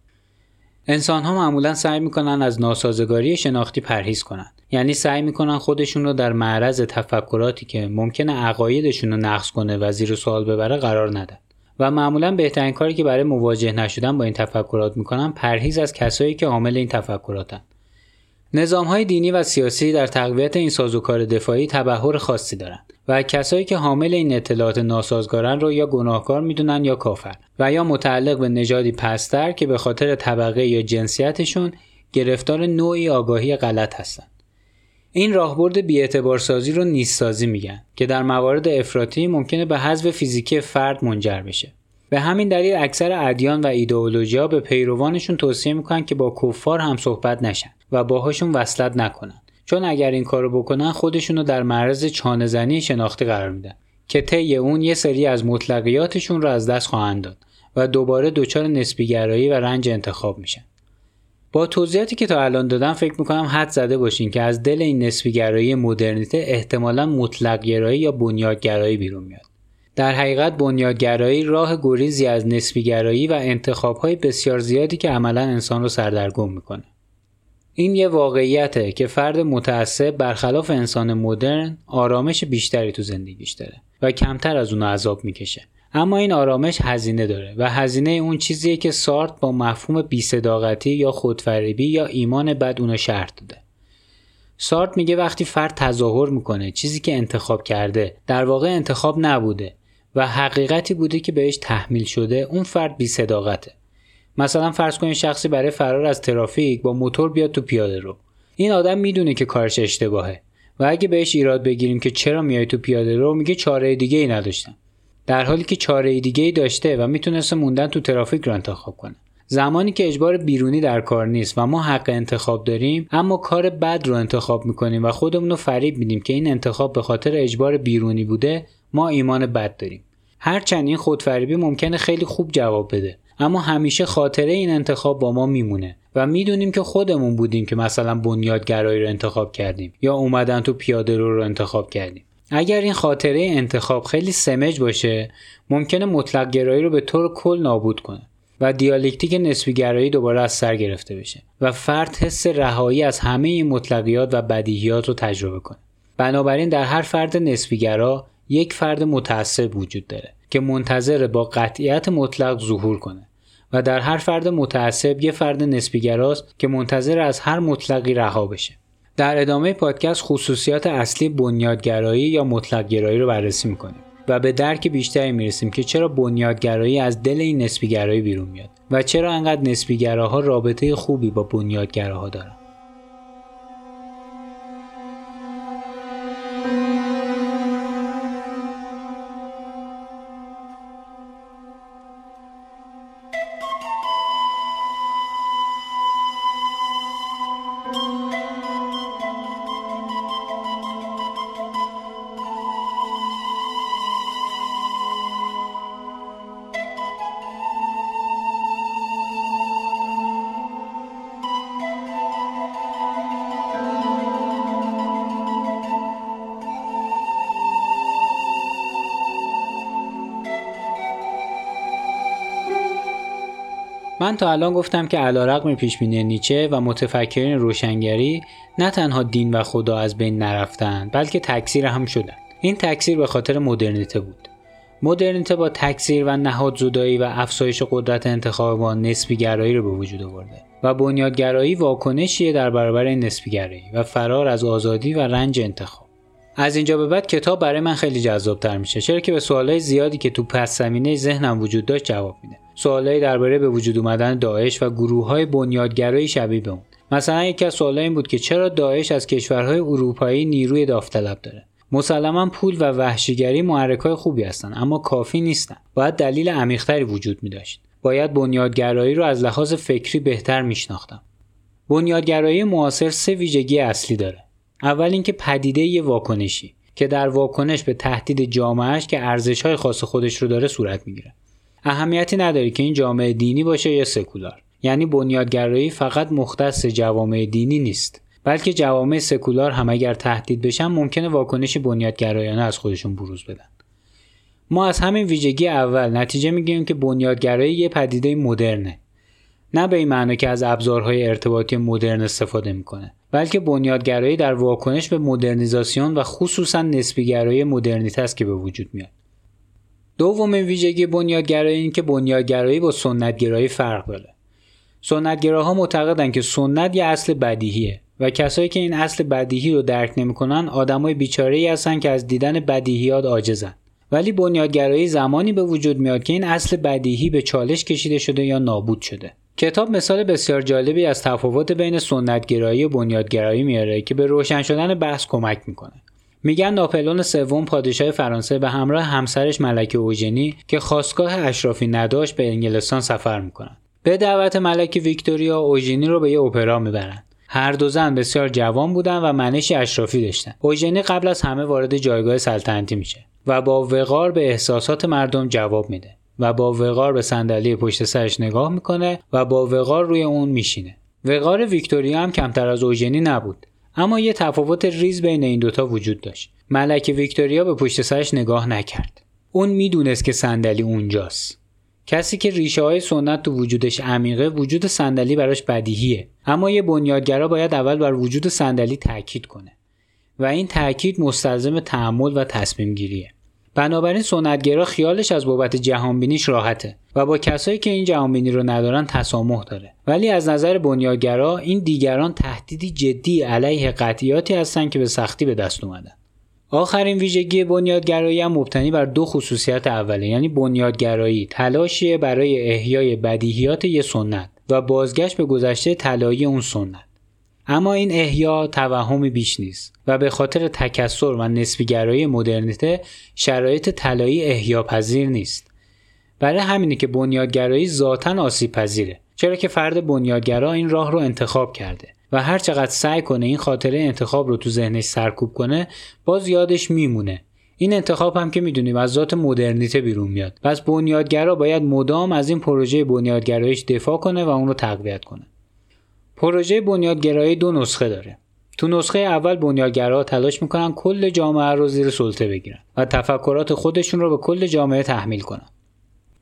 Speaker 1: انسان‌ها معمولاً سعی می‌کنن از ناسازگاری شناختی پرهیز کنن. یعنی سعی می‌کنن خودشون رو در معرض تفکراتی که ممکنه عقایدشون رو نقض کنه و زیر سوال ببره قرار ندن. و معمولاً بهترین کاری که برای مواجه نشدن با این تفکرات می‌کنن پرهیز از کسایی که حامل این تفکراتن. نظام‌های دینی و سیاسی در تقویت این سازوکار دفاعی تبحر خاصی دارن و کسایی که حامل این اطلاعات ناسازگارن رو یا گناهکار میدونن یا کافر و یا متعلق به نژادی پست‌تر که به خاطر طبقه یا جنسیتشون گرفتار نوعی آگاهی غلط هستن. این راهبرد بی‌اعتبارسازی رو نیست‌سازی میگن که در موارد افراطی ممکنه به حذف فیزیکی فرد منجر بشه. به همین دلیل اکثر ادیان و ایدئولوژی‌ها به پیروانشون توصیه میکنن که با کفار هم صحبت نشن و باهاشون وصلت نکنن، چون اگر این کارو بکنن خودشونو در معرض چانه‌زنی شناختی قرار میدن که طی اون یه سری از مطلقیاتشون رو از دست خواهند داد و دوباره دچار نسبی گرایی و رنج انتخاب میشن. با توضیحاتی که تا الان دادم فکر میکنم حد زده باشین که از دل این نسبی گرایی مدرنیته احتمالاً مطلق گرایی یا بنیادگرایی بیرون میاد. در حقیقت بنیادگرایی راه گریزی از نسبی گرایی و انتخاب‌های بسیار زیادی که عملاً انسان رو سردرگم میکنه. این یه واقعیته که فرد متعصب برخلاف انسان مدرن آرامش بیشتری تو زندگیش داره و کمتر از اون عذاب میکشه. اما این آرامش هزینه داره و هزینه اون چیزیه که سارت با مفهوم بی‌صداقتی یا خودفریبی یا ایمان بد اونو شرط داده. سارت میگه وقتی فرد تظاهر میکنه چیزی که انتخاب کرده در واقع انتخاب نبوده و حقیقتی بوده که بهش تحمیل شده، اون فرد بی‌صداقته. مثلا فرض کنید شخصی برای فرار از ترافیک با موتور بیاد تو پیاده رو. این آدم میدونه که کارش اشتباهه و اگه بهش ایراد بگیریم که چرا میای تو پیاده رو، میگه چاره دیگه ای نداشتم، در حالی که چاره دیگه ای داشته و میتونسته موندن تو ترافیک رو انتخاب کنه. زمانی که اجبار بیرونی در کار نیست و ما حق انتخاب داریم اما کار بد رو انتخاب میکنیم و خودمون رو فریب میدیم که این انتخاب به خاطر اجبار بیرونی بوده، ما ایمان بد داریم. هرچند این خودفریبی ممکنه خیلی خوب جواب بده، اما همیشه خاطره این انتخاب با ما میمونه و میدونیم که خودمون بودیم که مثلا بنیادگرایی رو انتخاب کردیم یا اومدن تو پیاده رو رو انتخاب کردیم. اگر این خاطره انتخاب خیلی سمج باشه ممکنه مطلق گرایی رو به طور کل نابود کنه. و دیالکتیک نسبی‌گرایی دوباره از سر گرفته بشه و فرد حس رهایی از همه این مطلقیات و بدیهیات رو تجربه کنه. بنابراین در هر فرد نسبی‌گرا یک فرد متعصب وجود داره که منتظر با قطعیت مطلق ظهور کنه و در هر فرد متعصب یک فرد نسبی‌گراست که منتظر از هر مطلقی رها بشه. در ادامه پادکست خصوصیات اصلی بنیادگرایی یا مطلق‌گرایی رو بررسی می‌کنیم و به درک بیشتری میرسیم که چرا بنیادگرایی از دل این نسبی‌گرایی بیرون میاد و چرا انقدر نسبی‌گراها رابطه خوبی با بنیادگراها دارن. من تا الان گفتم که علیرغم پیشبینی نیچه و متفکرین روشنگری نه تنها دین و خدا از بین نرفتند بلکه تکثیر هم شدند. این تکثیر به خاطر مدرنیته بود. مدرنیته با تکثیر و نهادزدایی و افزایش قدرت انتخاب با نسبی‌گرایی رو به وجود آورده و بنیادگرایی واکنشیه در برابر این نسبی‌گرایی و فرار از آزادی و رنج انتخاب. از اینجا به بعد کتاب برای من خیلی جذاب‌تر میشه، چرا که به سوالای زیادی که تو پس زمینه ذهنم وجود داشت جواب میده. سوالایی درباره به وجود اومدن داعش و گروه‌های بنیادگرایی شبیه به اون. مثلا یکی از سوال‌ها این بود که چرا داعش از کشورهای اروپایی نیروی داوطلب داره؟ مسلماً پول و وحشیگری محرک‌های خوبی هستن، اما کافی نیستن. باید دلیل عمیق‌تری وجود می‌داشت. باید بنیادگرایی رو از لحاظ فکری بهتر می‌شناختم. بنیادگرایی معاصر سه ویژگی اصلی داره. اول اینکه پدیده یه واکنشی که در واکنش به تهدید جامعهش که ارزش‌های خاص خودش رو داره صورت می‌گیره. اهمیتی نداره که این جامعه دینی باشه یا سکولار. یعنی بنیادگرایی فقط مختص جوامع دینی نیست، بلکه جوامع سکولار هم اگر تهدید بشن ممکنه واکنش بنیادگرایانه از خودشون بروز بدن. ما از همین ویژگی اول نتیجه میگیریم که بنیادگرایی یه پدیده مدرنه. نه به این معنی که از ابزارهای ارتباطی مدرن استفاده میکنه، بلکه بنیادگرایی در واکنش به مدرنیزاسیون و خصوصا نسبی‌گرایی مدرنیته است که به وجود میاد. دومین ویژگی بنیادگرایی این که بنیادگرایی با سنت‌گرایی فرق داره. سنت‌گراها معتقدن که سنت یه اصل بدیهیه و کسایی که این اصل بدیهی رو درک نمی‌کنن آدمای بیچاره‌ای هستن که از دیدن بدیهیات عاجزن. ولی بنیادگرایی زمانی به وجود میاد که این اصل بدیهی به چالش کشیده شده یا نابود شده. کتاب مثال بسیار جالبی از تفاوت بین سنت‌گرایی و بنیادگرایی میاره که به روشن شدن بحث کمک میکنه. میگن ناپلئون سوم پادشاه فرانسه به همراه همسرش ملکه اوژنی که خاستگاه اشرافی نداشت به انگلستان سفر میکنن. به دعوت ملکه ویکتوریا اوژنی رو به یه اپرا میبرن. هر دو زن بسیار جوان بودن و منشی اشرافی داشتن. اوژنی قبل از همه وارد جایگاه سلطنتی میشه و با وقار به احساسات مردم جواب میده و با وقار به صندلی پشت سرش نگاه میکنه و با وقار روی اون میشینه. وقار ویکتوریا هم کمتر از اوژنی نبود، اما یه تفاوت ریز بین این دوتا وجود داشت. ملکه ویکتوریا به پشت سرش نگاه نکرد. اون میدونست که صندلی اونجاست. کسی که ریشه های سنت تو وجودش عمیقه، وجود صندلی براش بدیهیه، اما یه بنیادگرا باید اول بر وجود صندلی تاکید کنه و این تاکید مستلزم تأمل و تصمیم گیریه. بنابراین سنتگرا خیالش از بابت جهانبینیش راحته و با کسایی که این جهانبینی رو ندارن تسامح داره، ولی از نظر بنیادگرا این دیگران تهدیدی جدی علیه قطعیاتی هستن که به سختی به دست اومدن. آخرین ویژگی بنیادگرایی هم مبتنی بر دو خصوصیت اوله، یعنی بنیادگرایی تلاشیه برای احیای بدیهیات یه سنت و بازگشت به گذشته طلایی اون سنت. اما این احیا توهمی بیش نیست و به خاطر تکثر و نسبی‌گرایی مدرنیته شرایط طلایی احیا پذیر نیست. برای همینه که بنیادگرایی ذاتاً آسیب پذیره، چرا که فرد بنیادگرا این راه رو انتخاب کرده و هر چقدر سعی کنه این خاطره انتخاب رو تو ذهنش سرکوب کنه باز یادش میمونه. این انتخاب هم که میدونیم از ذات مدرنیته بیرون میاد. پس بنیادگرا باید مدام از این پروژه بنیادگراییش دفاع کنه و اون رو تقویت کنه. پروژه بنیادگرایی دو نسخه داره. تو نسخه اول بنیادگراها تلاش میکنن کل جامعه رو زیر سلطه بگیرن و تفکرات خودشون رو به کل جامعه تحمیل کنن.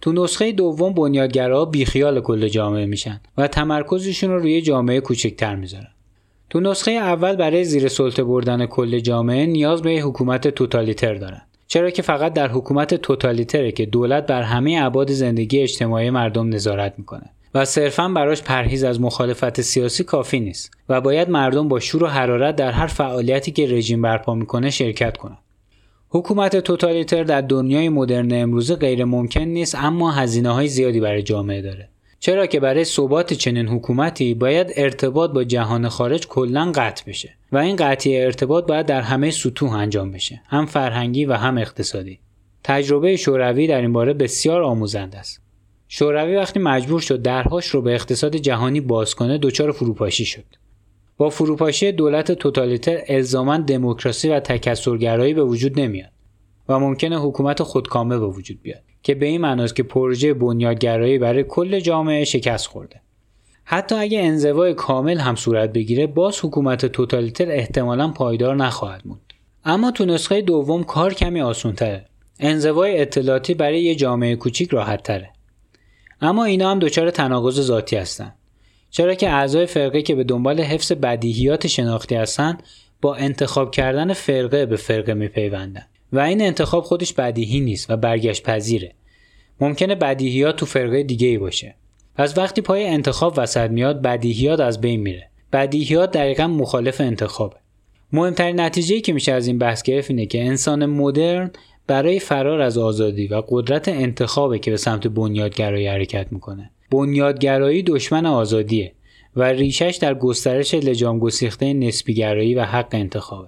Speaker 1: تو نسخه دوم بنیادگراها بیخیال کل جامعه میشن و تمرکزشون رو روی جامعه کوچکتر میذارن. تو نسخه اول برای زیر سلطه بردن کل جامعه نیاز به حکومت توتالیتر دارن. چرا که فقط در حکومت توتالیتره که دولت بر همه ابعاد زندگی اجتماعی مردم نظارت میکنه و صرفاً براش پرهیز از مخالفت سیاسی کافی نیست و باید مردم با شور و حرارت در هر فعالیتی که رژیم برپا میکنه شرکت کنن. حکومت توتالیتر در دنیای مدرن امروزه غیر ممکن نیست، اما هزینه‌های زیادی برای جامعه داره. چرا که برای ثبات چنین حکومتی باید ارتباط با جهان خارج کلاً قطع بشه و این قطعی ارتباط باید در همه سطوح انجام بشه، هم فرهنگی و هم اقتصادی. تجربه شوروی در این باره بسیار آموزنده است. شوروی وقتی مجبور شد درهاش رو به اقتصاد جهانی باز کنه دچار فروپاشی شد. با فروپاشی دولت توتالیتر الزاماً دموکراسی و تکثرگرایی به وجود نمیاد و ممکنه حکومت خودکامه به وجود بیاد که به این معناست که پروژه بنیادگرایی برای کل جامعه شکست خورده. حتی اگه انزوای کامل هم صورت بگیره باز حکومت توتالیتر احتمالاً پایدار نخواهد موند. اما تو نسخه دوم کار کمی آسان‌تره. انزوای اطلاعاتی برای یه جامعه کوچیک راحت‌تره. اما اینا هم دچار تناقض ذاتی هستن. چرا که اعضای فرقه که به دنبال حفظ بدیهیات شناختی هستن با انتخاب کردن فرقه به فرقه میپیوندن و این انتخاب خودش بدیهی نیست و برگشت پذیره. ممکنه بدیهیات تو فرقه دیگه ای باشه. پس وقتی پای انتخاب وسط میاد بدیهیات از بین میره. بدیهیات دقیقاً مخالف انتخابه. مهمترین نتیجه‌ای که میشه از این بحث گرفت اینه که انسان مدرن برای فرار از آزادی و قدرت انتخابه که به سمت بنیادگرایی حرکت میکنه. بنیادگرایی دشمن آزادیه و ریشش در گسترش لجام گسیخته نسبیگرایی و حق انتخابه.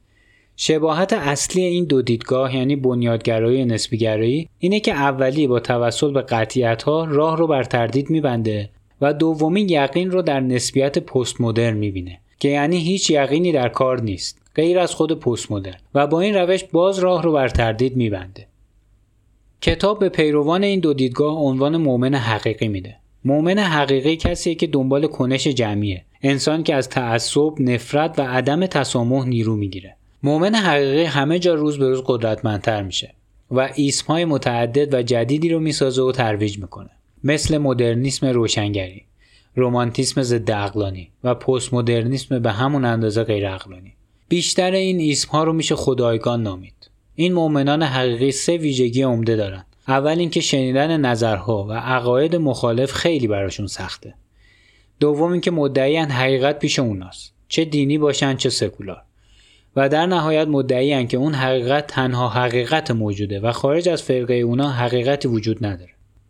Speaker 1: شباهت اصلی این دو دیدگاه یعنی بنیادگرایی و نسبیگرایی اینه که اولی با توسل به قطعیت‌ها راه رو بر تردید میبنده و دومی یقین رو در نسبیت پست مدرن میبینه که یعنی هیچ یقینی در کار نیست غیر از خود پست مدرن و با این روش باز راه رو بر تردید میبنده. کتاب به پیروان این دو دیدگاه عنوان مؤمن حقیقی میده. مؤمن حقیقی کسیه که دنبال کنش جمعیه، انسان که از تعصب، نفرت و عدم تسامح نیرو میگیره. مؤمن حقیقی همه جا روز به روز قدرتمندتر میشه و ایسم‌های متعدد و جدیدی رو میسازه و ترویج میکنه، مثل مدرنیسم روشنگری، رمانتیسم ضد عقلانی و پست مدرنیسم به همون اندازه غیر عقلانی. بیشتر این ایسم‌ها رو میشه خدایگان نامید. این مؤمنان حقیقی سه ویژگی عمده دارن. اول اینکه شنیدن نظرها و عقاید مخالف خیلی براشون سخته. دوم اینکه مدعیان حقیقت پیش اوناست، چه دینی باشن چه سکولار. و در نهایت مدعیان که اون حقیقت تنها حقیقت موجوده و خارج از فرقه اونا حقیقتی وجود نداره.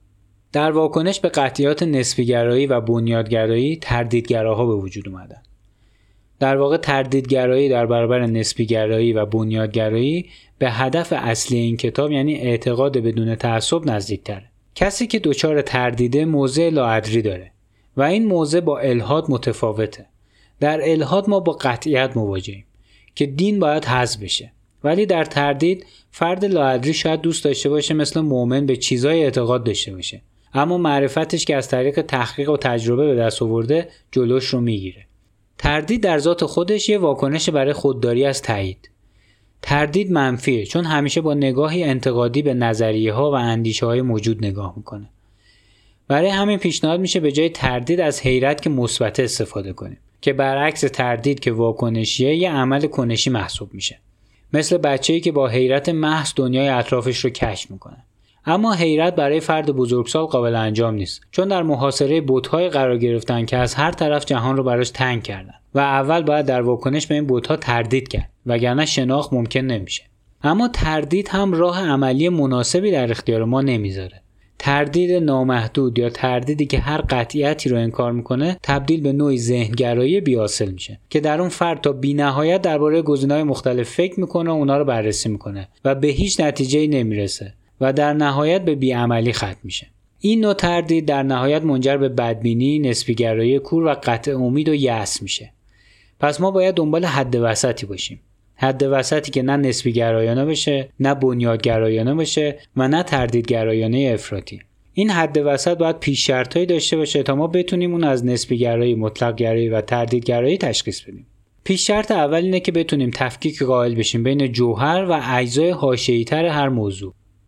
Speaker 1: در واکنش به قطعیات نسبیگرایی و بنیادگرایی تردیدگراها به وجود اومدن. در واقع تردیدگرایی در برابر نسبیگرایی و بنیادگرایی به هدف اصلی این کتاب یعنی اعتقاد بدون تعصب نزدیک‌تره. کسی که دچار تردیده موضع لاعدری داره و این موضع با الحاد متفاوته. در الحاد ما با قطعیت مواجهیم که دین باید حذف بشه، ولی در تردید فرد لاعدری شاید دوست داشته باشه مثل مؤمن به چیزای اعتقاد داشته باشه، اما معرفتش که از طریق تحقیق و تجربه به دست آورده جلوش رو میگیره. تردید در ذات خودش یه واکنش برای خودداری از تایید. تردید منفیه چون همیشه با نگاهی انتقادی به نظریه ها و اندیشه های موجود نگاه میکنه. برای همین پیشنهاد میشه به جای تردید از حیرت که مثبت استفاده کنیم که برعکس تردید که واکنشیه یه عمل کنشی محسوب میشه. مثل بچه‌ای که با حیرت محض دنیای اطرافش رو کشف میکنه. اما حیرت برای فرد بزرگسال قابل انجام نیست چون در محاصره بت‌های قرار گرفتن که از هر طرف جهان رو براش تنگ کردن و اول باید در واکنش به این بت‌ها تردید کرد وگرنه شناخت ممکن نمیشه. اما تردید هم راه عملی مناسبی در اختیار ما نمیذاره. تردید نامحدود یا تردیدی که هر قطعیتی رو انکار میکنه تبدیل به نوعی ذهنگرایی بی‌حاصل میشه که در اون فرد تا بی‌نهایت درباره گزینه‌های مختلف فکر میکنه و اونا رو بررسی میکنه و به هیچ نتیجه‌ای نمیرسه و در نهایت به بی‌عملی ختم میشه. این نوع تردید در نهایت منجر به بدبینی، نسبیگرایی کور و قطع امید و یأس میشه. پس ما باید دنبال حد وسطی باشیم. حد وسطی که نه نسبیگرایانه بشه، نه بنیادگرایانه بشه و نه تردیدگرایانه افراطی. این حد وسط باید پیش شرطایی داشته باشه تا ما بتونیم اون از نسبیگرایی، مطلق گرایی و تردیدگرایی تشخیص بدیم. پیش شرط اول اینه که بتونیم تفکیک قائل بشیم بین جوهر و اجزای حاشیه‌ای‌تر هر موضوع.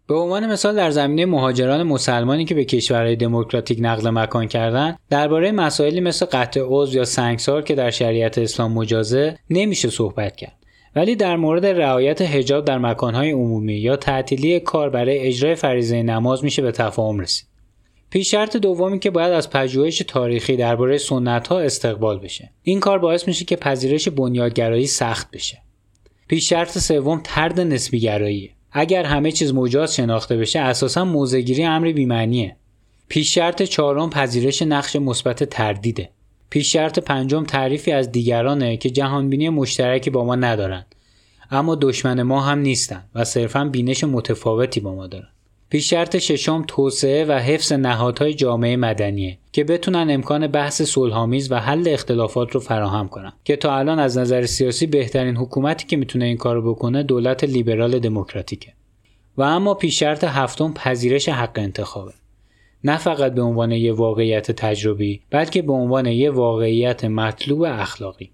Speaker 1: به عنوان مثال در زمینه مهاجران مسلمانی که به کشورهای دموکراتیک نقل مکان کردند، درباره مسائلی مثل قطع عضو یا سنگسار که در شریعت اسلام مجازه نمیشه صحبت کرد. ولی در مورد رعایت حجاب در مکانهای عمومی یا تعطیلی کار برای اجرای فریضه نماز میشه به تفاهم رسید. پیش شرط دومی که باید از پژوهش تاریخی درباره سنت‌ها استقبال بشه. این کار باعث میشه که پذیرش بنیادگرایی سخت بشه. پیش شرط سوم طرد نسبی گراییه. اگر همه چیز مجاز شناخته بشه اساساً موضع‌گیری امری بی‌معنیه. پیش شرط چهارم پذیرش نقش مثبت تردیده. پیش شرط پنجم تعریفی از دیگرانه که جهانبینی مشترکی با ما ندارن، اما دشمن ما هم نیستن و صرفاً بینش متفاوتی با ما دارن. پیش شرط ششم توسعه و حفظ نهادهای جامعه مدنیه که بتونن امکان بحث صلح‌آمیز و حل اختلافات رو فراهم کنن که تا الان از نظر سیاسی بهترین حکومتی که میتونه این کارو بکنه دولت لیبرال دموکراتیکه. و اما پیش شرط هفتم پذیرش حق انتخابه. نه فقط به عنوان یه واقعیت تجربی، بلکه به عنوان یه واقعیت مطلوب اخلاقی.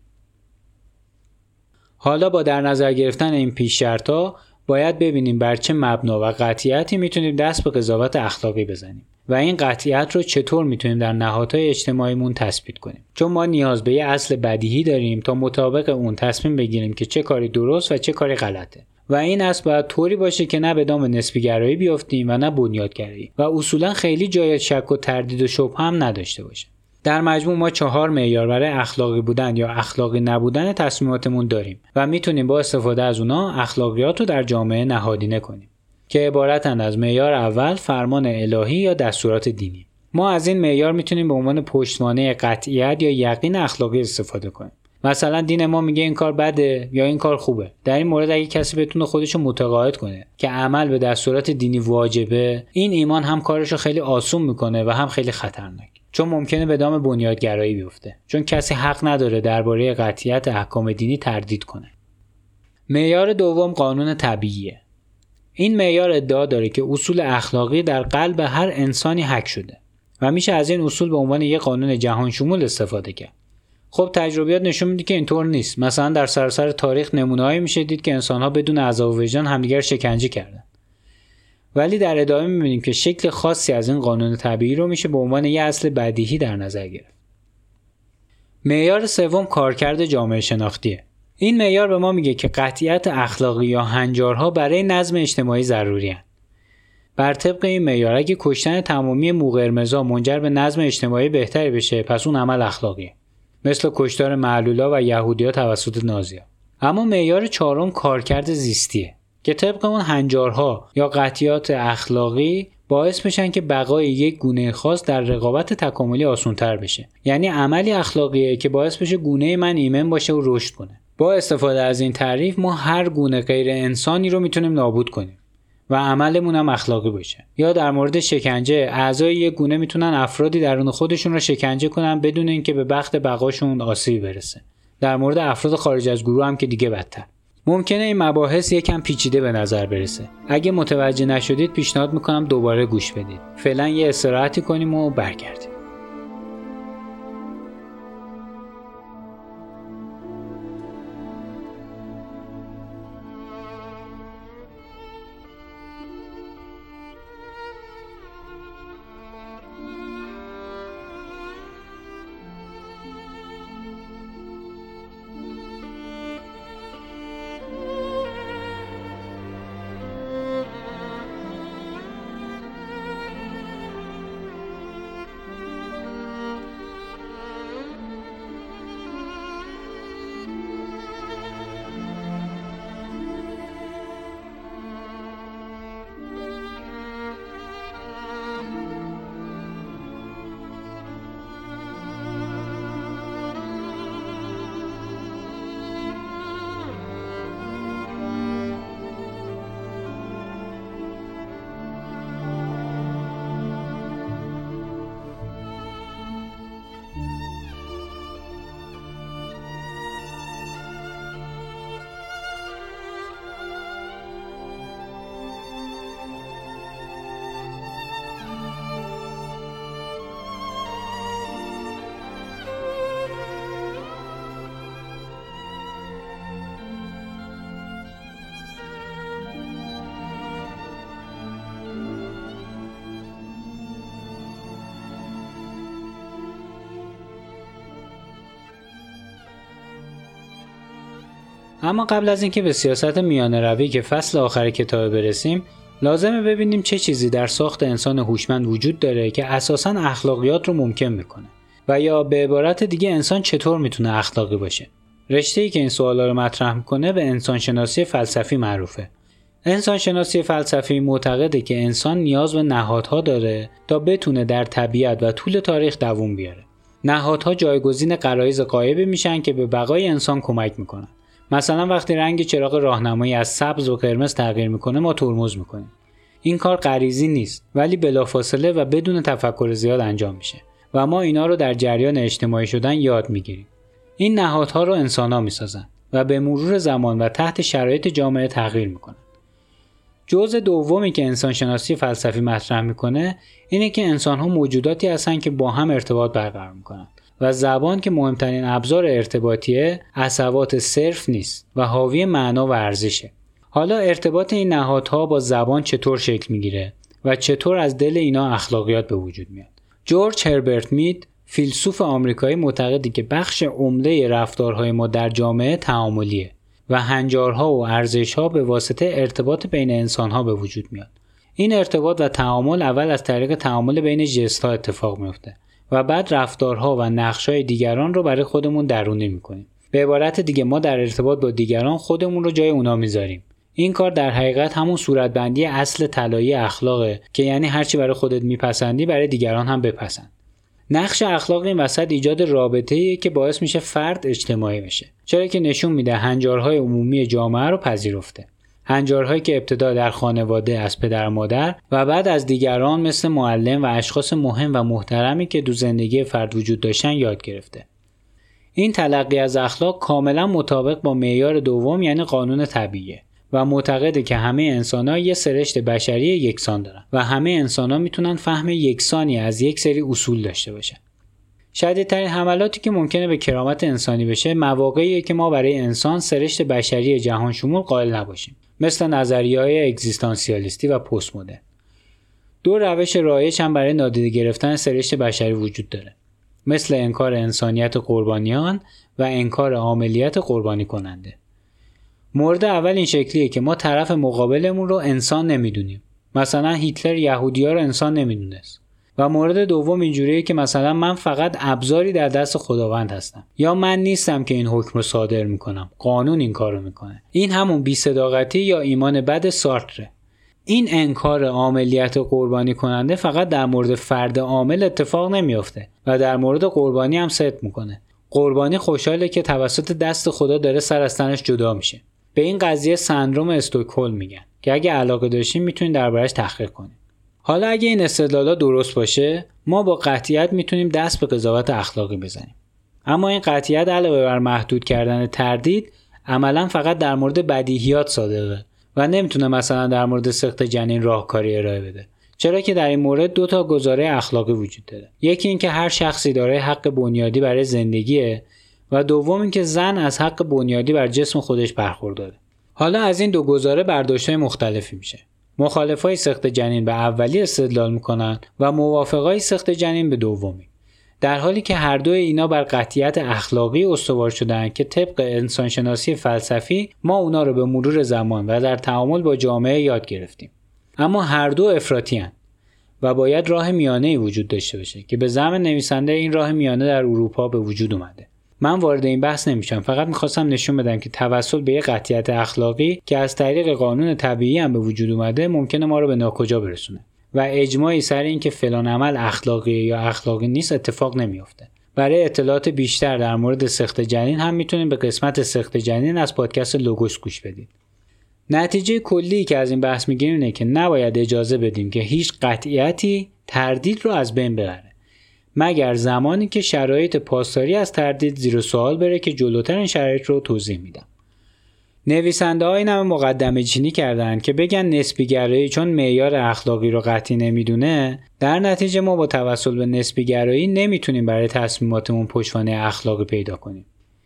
Speaker 1: حالا با در نظر گرفتن این پیش شرط‌ها باید ببینیم بر چه مبنا و قطعیتی میتونیم دست به قضاوت اخلاقی بزنیم و این قطعیت رو چطور میتونیم در نهادهای اجتماعیمون تثبیت کنیم. چون ما نیاز به یه اصل بدیهی داریم تا مطابق اون تصمیم بگیریم که چه کاری درست و چه کاری غلطه. و این اصل باید طوری باشه که نه به دام نسبی گرایی بیافتیم و نه بنیادگرایی و اصولا خیلی جای شک و تردید و شبهه هم نداشته باشه. در مجموع ما چهار معیار برای اخلاقی بودن یا اخلاقی نبودن تصمیماتمون داریم و میتونیم با استفاده از اونا اخلاقیات رو در جامعه نهادینه کنیم که عبارتند از معیار اول فرمان الهی یا دستورات دینی. ما از این معیار میتونیم به عنوان پشتوانه قطعیت یا یقین اخلاقی استفاده کنیم. مثلا دین ما میگه این کار بده یا این کار خوبه. در این مورد اگه کسی بتونه خودشو متقاعد کنه که عمل به دستورات دینی واجبه، این ایمان هم کارشو خیلی آسون میکنه و هم خیلی خطرناک، چون ممکنه به دام بنیادگرایی بیفته، چون کسی حق نداره درباره قطعیت احکام دینی تردید کنه. معیار دوم قانون طبیعیه. این معیار ادعا داره که اصول اخلاقی در قلب هر انسانی حک شده و میشه از این اصول به عنوان یک قانون جهان شمول استفاده کرد. خب تجربیات نشون میده که اینطور نیست. مثلا در سراسر تاریخ نمونه‌هایی میشه دید که انسان‌ها بدون عذاب و وجدان همدیگر شکنجه کردن. ولی در ادامه می‌بینیم که شکل خاصی از این قانون طبیعی رو میشه به عنوان یک اصل بدیهی در نظر گرفت. معیار سوم کارکرد جامعه شناختیه. این معیار به ما میگه که قطعیت اخلاقی یا هنجارها برای نظم اجتماعی ضروریه. بر طبق این معیار اگه کشتن تمامی مو قرمزا منجر به نظم اجتماعی بهتری بشه، پس اون عمل اخلاقیه. مثل کشتار معلولا و یهودی‌ها توسط نازی‌ها. اما معیار چهارم کارکرد زیستیه که طبق اون هنجارها یا قطعیات اخلاقی باعث میشن که بقای یک گونه خاص در رقابت تکاملی آسان‌تر بشه. یعنی عملی اخلاقیه که باعث بشه گونه من ایمن باشه و رشد کنه. با استفاده از این تعریف ما هر گونه غیر انسانی رو میتونیم نابود کنیم و عملمون هم اخلاقی باشه. یا در مورد شکنجه، اعضای یک گونه میتونن افرادی درون خودشون رو شکنجه کنن بدون اینکه به بخت بقاشون آسیبی برسه. در مورد افراد خارج از گروه هم که دیگه بدتر. ممکنه این مباحث یکم پیچیده به نظر برسه. اگه متوجه نشدید پیشنهاد میکنم دوباره گوش بدید. فعلا یه استراحتی کنیم و برگردیم. اما قبل از اینکه به سیاست میانه روی که فصل آخر کتاب برسیم، لازمه ببینیم چه چیزی در ساخت انسان هوشمند وجود داره که اساساً اخلاقیات رو ممکن میکنه و یا به عبارت دیگه انسان چطور میتونه اخلاقی باشه. رشته‌ای که این سوالا رو مطرح میکنه به انسانشناسی فلسفی معروفه. انسانشناسی فلسفی معتقده که انسان نیاز به نهادها داره تا بتونه در طبیعت و طول تاریخ دوام بیاره. نهادها جایگزین غرایز غایبی میشن که به بقای انسان کمک میکنن. مثلا وقتی رنگ چراغ راهنمایی از سبز و قرمز تغییر میکنه ما ترمز میکنیم. این کار غریزی نیست ولی بلافاصله و بدون تفکر زیاد انجام میشه و ما اینا رو در جریان اجتماعی شدن یاد میگیریم. این نهادها رو انسان‌ها میسازن و به مرور زمان و تحت شرایط جامعه تغییر میکنن. جزء دومی که انسانشناسی فلسفی مطرح میکنه اینه که انسان‌ها موجوداتی هستن که با هم ارتباط برقرار میکنن و زبان که مهمترین ابزار ارتباطیه اصوات صرف نیست و حاوی معنا و ارزشه. حالا ارتباط این نهادها با زبان چطور شکل میگیره و چطور از دل اینا اخلاقیات به وجود میاد؟ جورج هربرت مید، فیلسوف آمریکایی، معتقده که بخش عمده رفتارهای ما در جامعه تعاملیه و هنجارها و ارزشها به واسطه ارتباط بین انسانها به وجود میاد. این ارتباط و تعامل اول از طریق تعامل بین ژست‌ها اتفاق میفته و بعد رفتارها و نقش‌های دیگران رو برای خودمون درونی میکنیم. به عبارت دیگه ما در ارتباط با دیگران خودمون رو جای اونا میذاریم. این کار در حقیقت همون صورتبندی اصل طلایی اخلاقه که یعنی هرچی برای خودت میپسندی برای دیگران هم بپسند. نقش اخلاق این وسط ایجاد رابطه‌ایه که باعث میشه فرد اجتماعی بشه، چرا که نشون میده هنجارهای عمومی جامعه رو پذیرفته. هنجارهایی که ابتدا در خانواده از پدر و مادر و بعد از دیگران مثل معلم و اشخاص مهم و محترمی که دو زندگی فرد وجود داشتن یاد گرفته. این تلقی از اخلاق کاملا مطابق با معیار دوم یعنی قانون طبیعیه و معتقده که همه انسان‌ها یه سرشت بشری یکسان دارن و همه انسان‌ها میتونن فهم یکسانی از یک سری اصول داشته باشن. شدیدترین حملاتی که ممکنه به کرامت انسانی بشه مواقعیه که ما برای انسان سرشت بشری جهان شمول قائل نباشیم، مثل نظریه‌های اگزیستانسیالیستی و پست مدرن. دو روش رایج هم برای نادیده گرفتن سرشت بشری وجود داره، مثل انکار انسانیت قربانیان و انکار عاملیت قربانی کننده. مورد اول این شکلیه که ما طرف مقابلمون رو انسان نمیدونیم. مثلا هیتلر یهودی‌ها رو انسان نمیدونست. و مورد دوم اینجوریه که مثلا من فقط ابزاری در دست خداوند هستم یا من نیستم که این حکم رو صادر میکنم، قانون این کارو میکنه. این همون بی‌صداقتی یا ایمان بد سارتره. این انکار عاملیت قربانی کننده فقط در مورد فرد عامل اتفاق نمیافته و در مورد قربانی هم صدق میکنه. قربانی خوشحاله که توسط دست خدا داره سر از تنش جدا میشه. به این قضیه سندروم استکهلم میگن که اگه علاقه داشتین میتونین دربارش تحقیق کنین. حالا اگه این استدلالا درست باشه ما با قطعیت میتونیم دست به قضاوت اخلاقی بزنیم. اما این قطعیت علاوه بر محدود کردن تردید عملا فقط در مورد بدیهیات صادقه و نمیتونه مثلا در مورد سقط جنین راهکاری ارائه بده، چرا که در این مورد دو تا گزاره اخلاقی وجود داره. یکی این که هر شخصی دارای حق بنیادی برای زندگیه و دوم این که زن از حق بنیادی بر جسم خودش برخورداره. حالا از این دو گزاره برداشت‌های مختلفی میشه. مخالفای سقط جنین به اولی استدلال میکنن و موافقای سقط جنین به دومی، در حالی که هر دوی اینا بر قطعیت اخلاقی استوار شدن که طبق انسانشناسی فلسفی ما اونا رو به مرور زمان و در تعامل با جامعه یاد گرفتیم. اما هر دو افراطی هستند و باید راه میانه‌ای وجود داشته باشه که به زعم نویسنده این راه میانه در اروپا به وجود اومده. من وارد این بحث نمیشم، فقط میخواستم نشون بدم که توسل به یک قطعیت اخلاقی که از طریق قانون طبیعی هم به وجود اومده ممکنه ما رو به ناکجا برسونه و اجماعی سر این که فلان عمل اخلاقی یا اخلاقی نیست اتفاق نمیافته. برای اطلاعات بیشتر در مورد سقط جنین هم میتونید به قسمت سقط جنین از پادکست لوگوس گوش بدید. نتیجه کلی که از این بحث میگیریم اینه که نباید اجازه بدیم که هیچ قطعیتی تردید رو از بین ببره، مگر زمانی که شرایط پاسداری از تردید زیر سوال بره که جلوتر این شرایط رو توضیح میدم. نویسنده ها این همه مقدمه چینی کردن که بگن نسبی گرایی چون معیار اخلاقی رو قطعی نمیدونه، در نتیجه ما با توسل به نسبی گرایی نمیتونیم برای تصمیماتمون پشتوانه اخلاقی پیدا کنیم.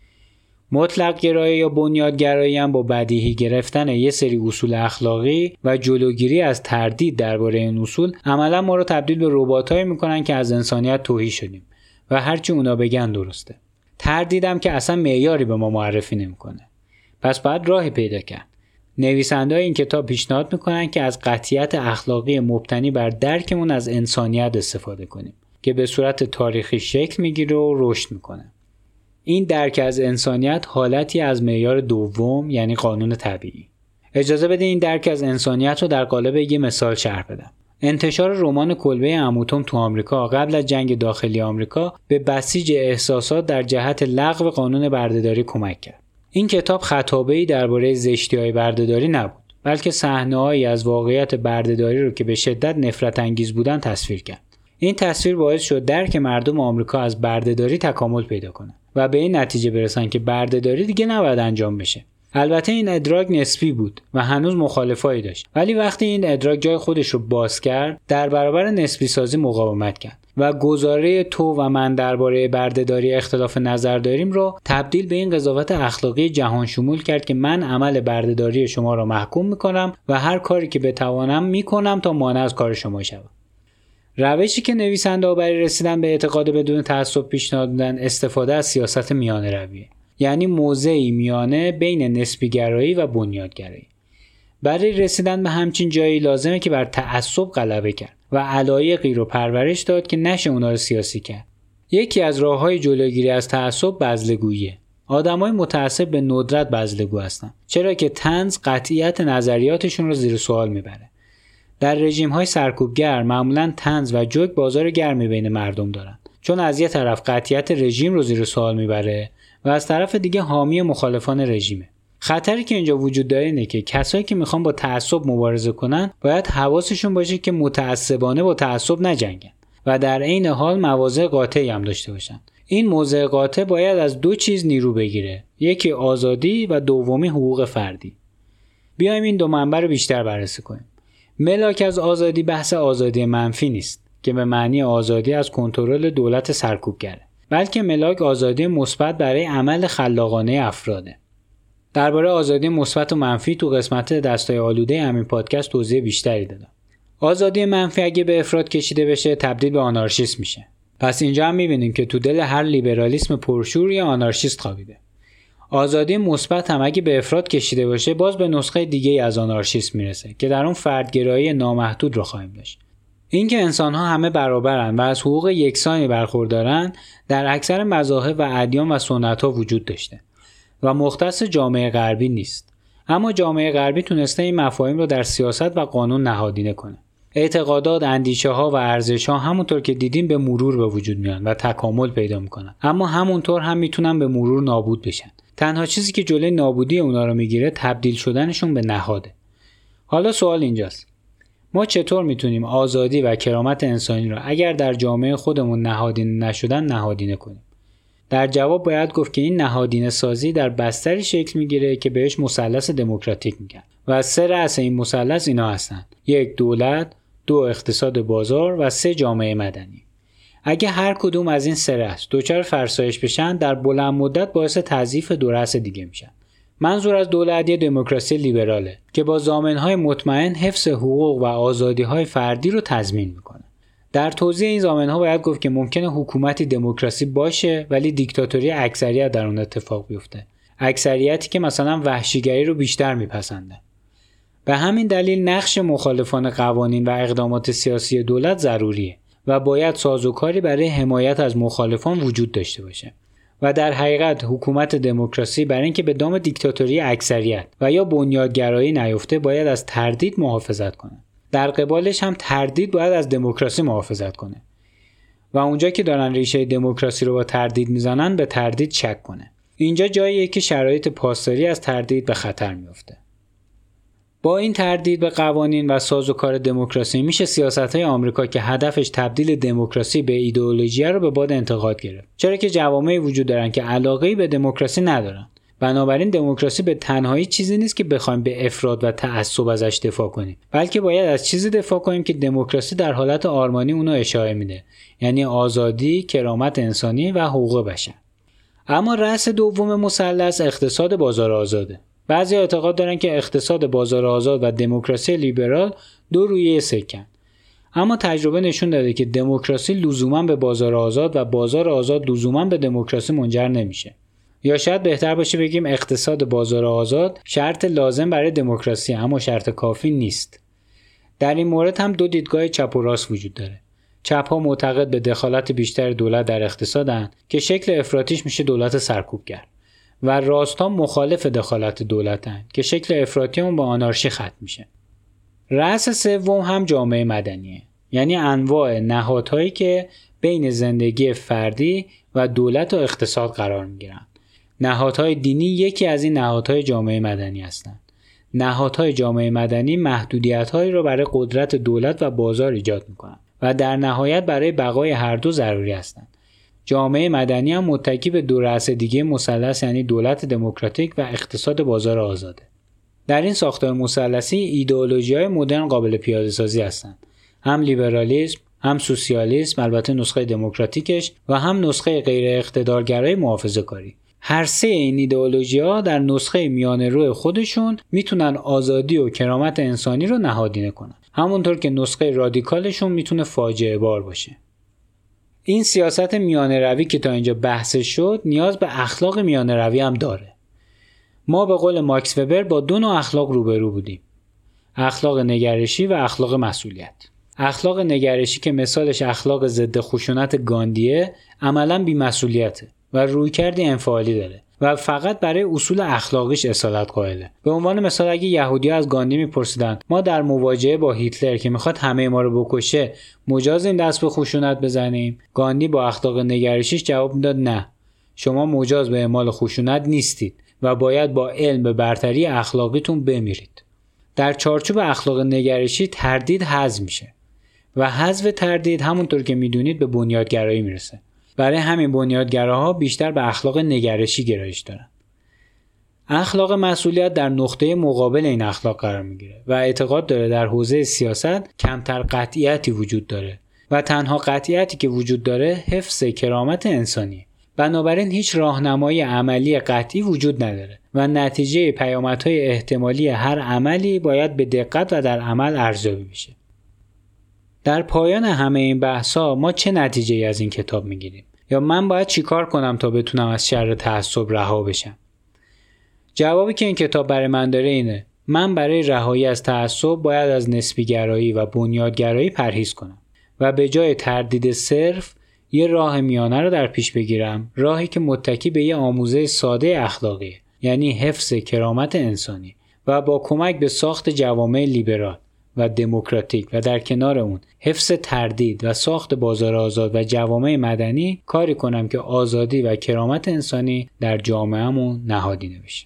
Speaker 1: مطلق گرایی یا بنیاد گرایی هم با بدیهی گرفتن یه سری اصول اخلاقی و جلوگیری از تردید درباره این اصول عملا ما رو تبدیل به رباتایی میکنن که از انسانیت تهی شدیم و هرچی اونا بگن درسته. تردیدم که اصلا معیاری به ما معرفی نمیکنه. پس باید راهی پیدا کرد. نویسنده‌های این کتاب پیشنهاد میکنن که از قطعیت اخلاقی مبتنی بر درکمون از انسانیت استفاده کنیم که به صورت تاریخی شکل میگیره و رشد میکنه. این درک از انسانیت حالتی از معیار دوم، یعنی قانون طبیعی. اجازه بده این درک از انسانیت رو در قالب یه مثال شرح بدم. انتشار رمان کلبه عمو توم تو آمریکا قبل از جنگ داخلی آمریکا به بسیج احساسات در جهت لغو قانون بردهداری کمک کرد. این کتاب خطابه‌ای درباره زشتی‌های بردهداری نبود، بلکه صحنه‌هایی از واقعیت بردهداری رو که به شدت نفرت انگیز بودن تصویر کرد. این تصویر باعث شد درک مردم آمریکا از بردهداری تکامل پیدا کنه و به این نتیجه برسن که بردهداری دیگه نباید انجام بشه. البته این ادراک نسبی بود و هنوز مخالفایی داشت، ولی وقتی این ادراک جای خودش رو باز کرد، در برابر نسبی سازی مقاومت کرد و گزاره تو و من درباره بردهداری اختلاف نظر داریم رو تبدیل به این قضاوت اخلاقی جهان شمول کرد که من عمل بردهداری شما را محکوم میکنم و هر کاری که بتوانم میکنم تا مانع از کار شما شود. روشی که نویسنده‌ها برای رسیدن به اعتقاد بدون تعصب پیشنهاد دادن استفاده از سیاست میانه رویه، یعنی موضعی میانه بین نسبی‌گرایی و بنیادگرایی. برای رسیدن به همچین جایی لازمه که بر تعصب غلبه کرد و علایقی رو پرورش داد که نشه اونا رو سیاسی کرد. یکی از راه‌های جلوگیری از تعصب بزلگوییه. آدمای متعصب به ندرت بزلگو هستن، چرا که طنز قطعیت نظریاتشون رو زیر سوال میبره. در رژیم‌های سرکوبگر معمولاً طنز و جوک بازار گرمی بین مردم دارن، چون از یه طرف قطعیت رژیم رو زیر سوال میبره و از طرف دیگه حامی مخالفان رژیمه. خطری که اینجا وجود داره اینه که کسایی که میخوان با تعصب مبارزه کنن باید حواسشون باشه که متعصبانه با تعصب نجنگن و در عین حال مواضع قاطعی هم داشته باشن. این موضع قاطع باید از دو چیز نیرو بگیره، یکی آزادی و دومی حقوق فردی. بیایم این دو منبع رو بیشتر بررسی کنیم. ملاک از آزادی بحث آزادی منفی نیست که به معنی آزادی از کنترل دولت سرکوبگره، بلکه ملاک آزادی مثبت برای عمل خلاقانه افراده. درباره آزادی مثبت و منفی تو قسمت دستای آلوده همین پادکست توضیح بیشتری دادم. آزادی منفی اگه به افراط کشیده بشه تبدیل به آنارشیسم میشه. پس اینجا هم میبینیم که تو دل هر لیبرالیسم پرشور یه آنارشیست خوابیده. آزادی مثبت هم اگه به افراط کشیده باشه باز به نسخه دیگه‌ای از آنارشیسم میرسه که در اون فردگرایی نامحدود رو خواهیم داشت. اینکه انسان‌ها همه برابرن و از حقوق یکسانی برخوردارن در اکثر مذاهب و ادیان و سنت‌ها وجود داشته و مختص جامعه غربی نیست. اما جامعه غربی تونسته این مفاهیم رو در سیاست و قانون نهادینه کنه. اعتقادات، اندیشه‌ها و ارزش‌ها همونطور که دیدیم به مرور به وجود میان و تکامل پیدا میکنن، اما همونطور هم میتونن به مرور نابود بشن. تنها چیزی که جلوی نابودی اونا رو میگیره تبدیل شدنشون به نهاده. حالا سوال اینجاست: ما چطور میتونیم آزادی و کرامت انسانی رو اگر در جامعه خودمون نهادینه نشدن نهادینه کنیم؟ در جواب باید گفت که این نهادینه سازی در بستری شکل میگیره که بهش مثلث دموکراتیک میگن و سه رأس این مثلث اینا هستن: یک، دولت، دو، اقتصاد بازار و سه، جامعه مدنی. اگه هر کدوم از این سه رأس دچار فرسایش بشن در بلند مدت باعث تضعیف دو رأس دیگه میشن. منظور از دولت یه دموکراسی لیبراله که با ضامن‌های مطمئن حفظ حقوق و آزادی‌های فردی رو تضمین میکنه. در توضیح این ضامن‌ها باید گفت که ممکنه حکومتی دموکراسی باشه ولی دیکتاتوری اکثریت در اون اتفاق بیفته. اکثریتی که مثلا وحشیگری رو بیشتر میپسنده. به همین دلیل نقش مخالفان قوانین و اقدامات سیاسی دولت ضروریه و باید سازوکاری برای حمایت از مخالفان وجود داشته باشه. و در حقیقت حکومت دموکراسی برای اینکه به دام دیکتاتوری اکثریت و یا بنیادگرایی نیفته باید از تردید محافظت کنه. در قبالش هم تردید باید از دموکراسی محافظت کنه و اونجا که دارن ریشه دموکراسی رو با تردید میزنن به تردید شک کنه. اینجا جاییه که شرایط پاسداری از تردید به خطر میفته. با این تردید به قوانین و سازوکار دموکراسی میشه سیاست‌های آمریکا که هدفش تبدیل دموکراسی به ایدئولوژی رو به باد انتقاد گرفت، چرا که جوامعی وجود دارن که علاقه‌ای به دموکراسی ندارن. بنابراین دموکراسی به تنهایی چیزی نیست که بخوایم به افراط و تعصب ازش دفاع کنیم، بلکه باید از چیزی دفاع کنیم که دموکراسی در حالت آرمانی اونو اشاره میده، یعنی آزادی، کرامت انسانی و حقوق بشر. اما رأس دوم مثلث اقتصاد بازار آزاده. بعضی اعتقاد دارن که اقتصاد بازار آزاد و دموکراسی لیبرال دو رویه سکن. اما تجربه نشون داده که دموکراسی لزوما به بازار آزاد و بازار آزاد لزوما به دموکراسی منجر نمیشه. یا شاید بهتر باشه بگیم اقتصاد بازار آزاد شرط لازم برای دموکراسی اما شرط کافی نیست. در این مورد هم دو دیدگاه چپ و راست وجود داره. چپ ها معتقد به دخالت بیشتر دولت در اقتصادن که شکل افراطیش میشه دولت سرکوبگر و راست ها مخالف دخالت دولتن که شکل افراطی اون با آنارشی ختم میشه. رأس سوم هم جامعه مدنیه، یعنی انواع نهادهایی که بین زندگی فردی و دولت و اقتصاد قرار میگیرن. نهادهای دینی یکی از این نهادهای جامعه مدنی هستند. نهادهای جامعه مدنی محدودیت‌هایی را برای قدرت دولت و بازار ایجاد می‌کنند و در نهایت برای بقای هر دو ضروری هستند. جامعه مدنی هم متکی به دو رأس دیگه مثلث، یعنی دولت دموکراتیک و اقتصاد بازار آزاده. در این ساختار مثلثی ایدئولوژی‌های مدرن قابل پیاده‌سازی هستند. هم لیبرالیسم، هم سوسیالیسم، البته نسخه دموکراتیکش، و هم نسخه غیر اقتدارگرای محافظه‌کاری. هر سه این ایدئولوژی‌ها در نسخه میانه رو خودشون میتونن آزادی و کرامت انسانی رو نهادینه کنن، همونطور که نسخه رادیکالشون میتونه فاجعه بار باشه. این سیاست میانه روی که تا اینجا بحثش شد نیاز به اخلاق میانه روی هم داره. ما به قول ماکس وبر با دو نوع اخلاق روبرو بودیم: اخلاق نگرشی و اخلاق مسئولیت. اخلاق نگرشی که مثالش اخلاق ضد خشونت گاندیه عملاً بی‌مسئولیته و رویکرد انفعالی داره و فقط برای اصول اخلاقیش اصالت قائله. به عنوان مثال اگه یهودی‌ها از گاندی میپرسیدن ما در مواجهه با هیتلر که میخواد همه ما رو بکشه مجازیم دست به خشونت بزنیم، گاندی با اخلاق نگرشیش جواب میداد نه، شما مجاز به اعمال خشونت نیستید و باید با علم به برتری اخلاقیتون بمیرید. در چارچوب اخلاق نگرشی تردید حذف میشه و حذف تردید همونطور که میدونید به بنیادگرایی میرسه. برای همین بنیادگراها بیشتر به اخلاق نگرشی گرایش دارن. اخلاق مسئولیت در نقطه مقابل این اخلاق قرار میگیره و اعتقاد داره در حوزه سیاست کمتر قطعیتی وجود داره و تنها قطعیتی که وجود داره حفظ کرامت انسانی. بنابراین هیچ راهنمایی عملی قطعی وجود نداره و نتیجه پیامدهای احتمالی هر عملی باید به دقت و در عمل ارزیابی بشه. در پایان همه این بحثا ما چه نتیجه‌ای از این کتاب میگیریم؟ یا من باید چیکار کنم تا بتونم از شر تعصب رها بشم؟ جوابی که این کتاب برای من داره اینه: من برای رهایی از تعصب باید از نسبی‌گرایی و بنیادگرایی پرهیز کنم و به جای تردید صرف یه راه میانه رو در پیش بگیرم، راهی که متکی به یه آموزه ساده اخلاقی، یعنی حفظ کرامت انسانی و با کمک به ساخت جوامع لیبرال و دموکراتیک و در کنار اون حفظ تردید و ساخت بازار آزاد و جوامع مدنی کاری کنم که آزادی و کرامت انسانی در جامعه‌مون نهادینه بشه.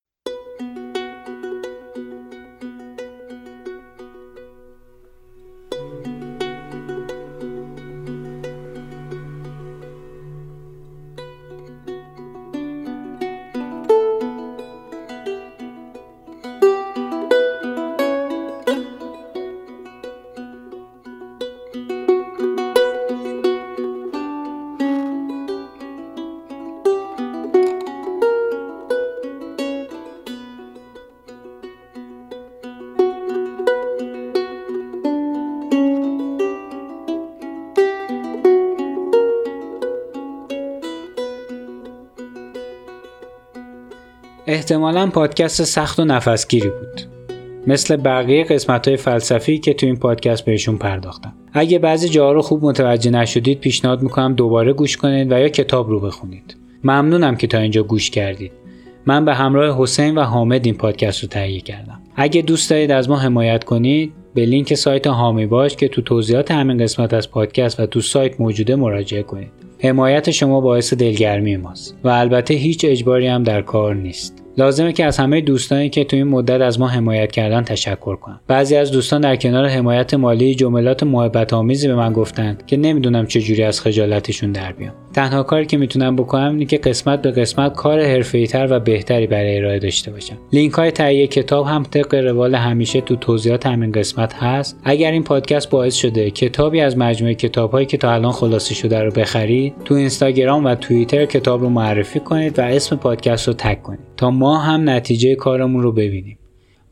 Speaker 1: احتمالاً پادکست سخت و نفسگیری بود، مثل بقیه قسمت‌های فلسفی که تو این پادکست بهشون پرداختم. اگه بعضی جاها رو خوب متوجه نشدید پیشنهاد میکنم دوباره گوش کنید و یا کتاب رو بخونید. ممنونم که تا اینجا گوش کردید. من به همراه حسین و حامد این پادکست رو تهیه کردم. اگه دوست دارید از ما حمایت کنید به لینک سایت هامی باش که تو توضیحات همین قسمت از پادکست و تو سایت موجوده مراجعه کنید. حمایت شما باعث دلگرمی ماست و البته هیچ اجباری هم در کار نیست. لازمه که از همه دوستانی که تو این مدت از ما حمایت کردن تشکر کنم. بعضی از دوستان در کنار حمایت مالی جملات محبت آمیزی به من گفتن که نمیدونم چه جوری از خجالتشون در بیام. تنها کاری که میتونم بکنم اینه که قسمت به قسمت کار حرفه‌ای‌تر و بهتری برای ارائه داشته باشم. لینک‌های تهیه کتاب هم طبق روال همیشه تو توضیحات همین قسمت هست. اگر این پادکست باعث شده کتابی از مجموعه کتاب‌هایی که تا الان خلاصه شده رو بخرید، تو اینستاگرام و توییتر کتاب رو معرفی کنید و اسم پادکست رو تگ کنید تا ما هم نتیجه کارمون رو ببینیم.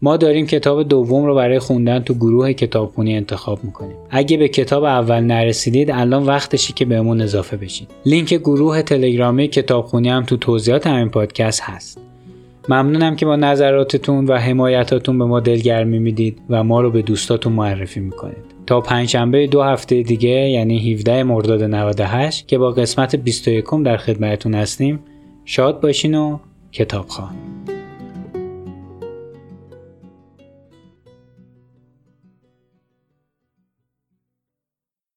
Speaker 1: ما داریم کتاب دوم رو برای خوندن تو گروه کتابخونی انتخاب میکنیم. اگه به کتاب اول نرسیدید الان وقتشه که بهمون اضافه بشید. لینک گروه تلگرامی کتابخونی هم تو توضیحات همین پادکست هست. ممنونم که با نظراتتون و حمایتاتون به ما دلگرمی میدید و ما رو به دوستاتون معرفی میکنید. تا پنجشنبه دو هفته دیگه یعنی هفدهم مرداد نود و هشت که با قسمت بیست و یکم در خدمتتون هستیم، شاد باشین و کتابخوان.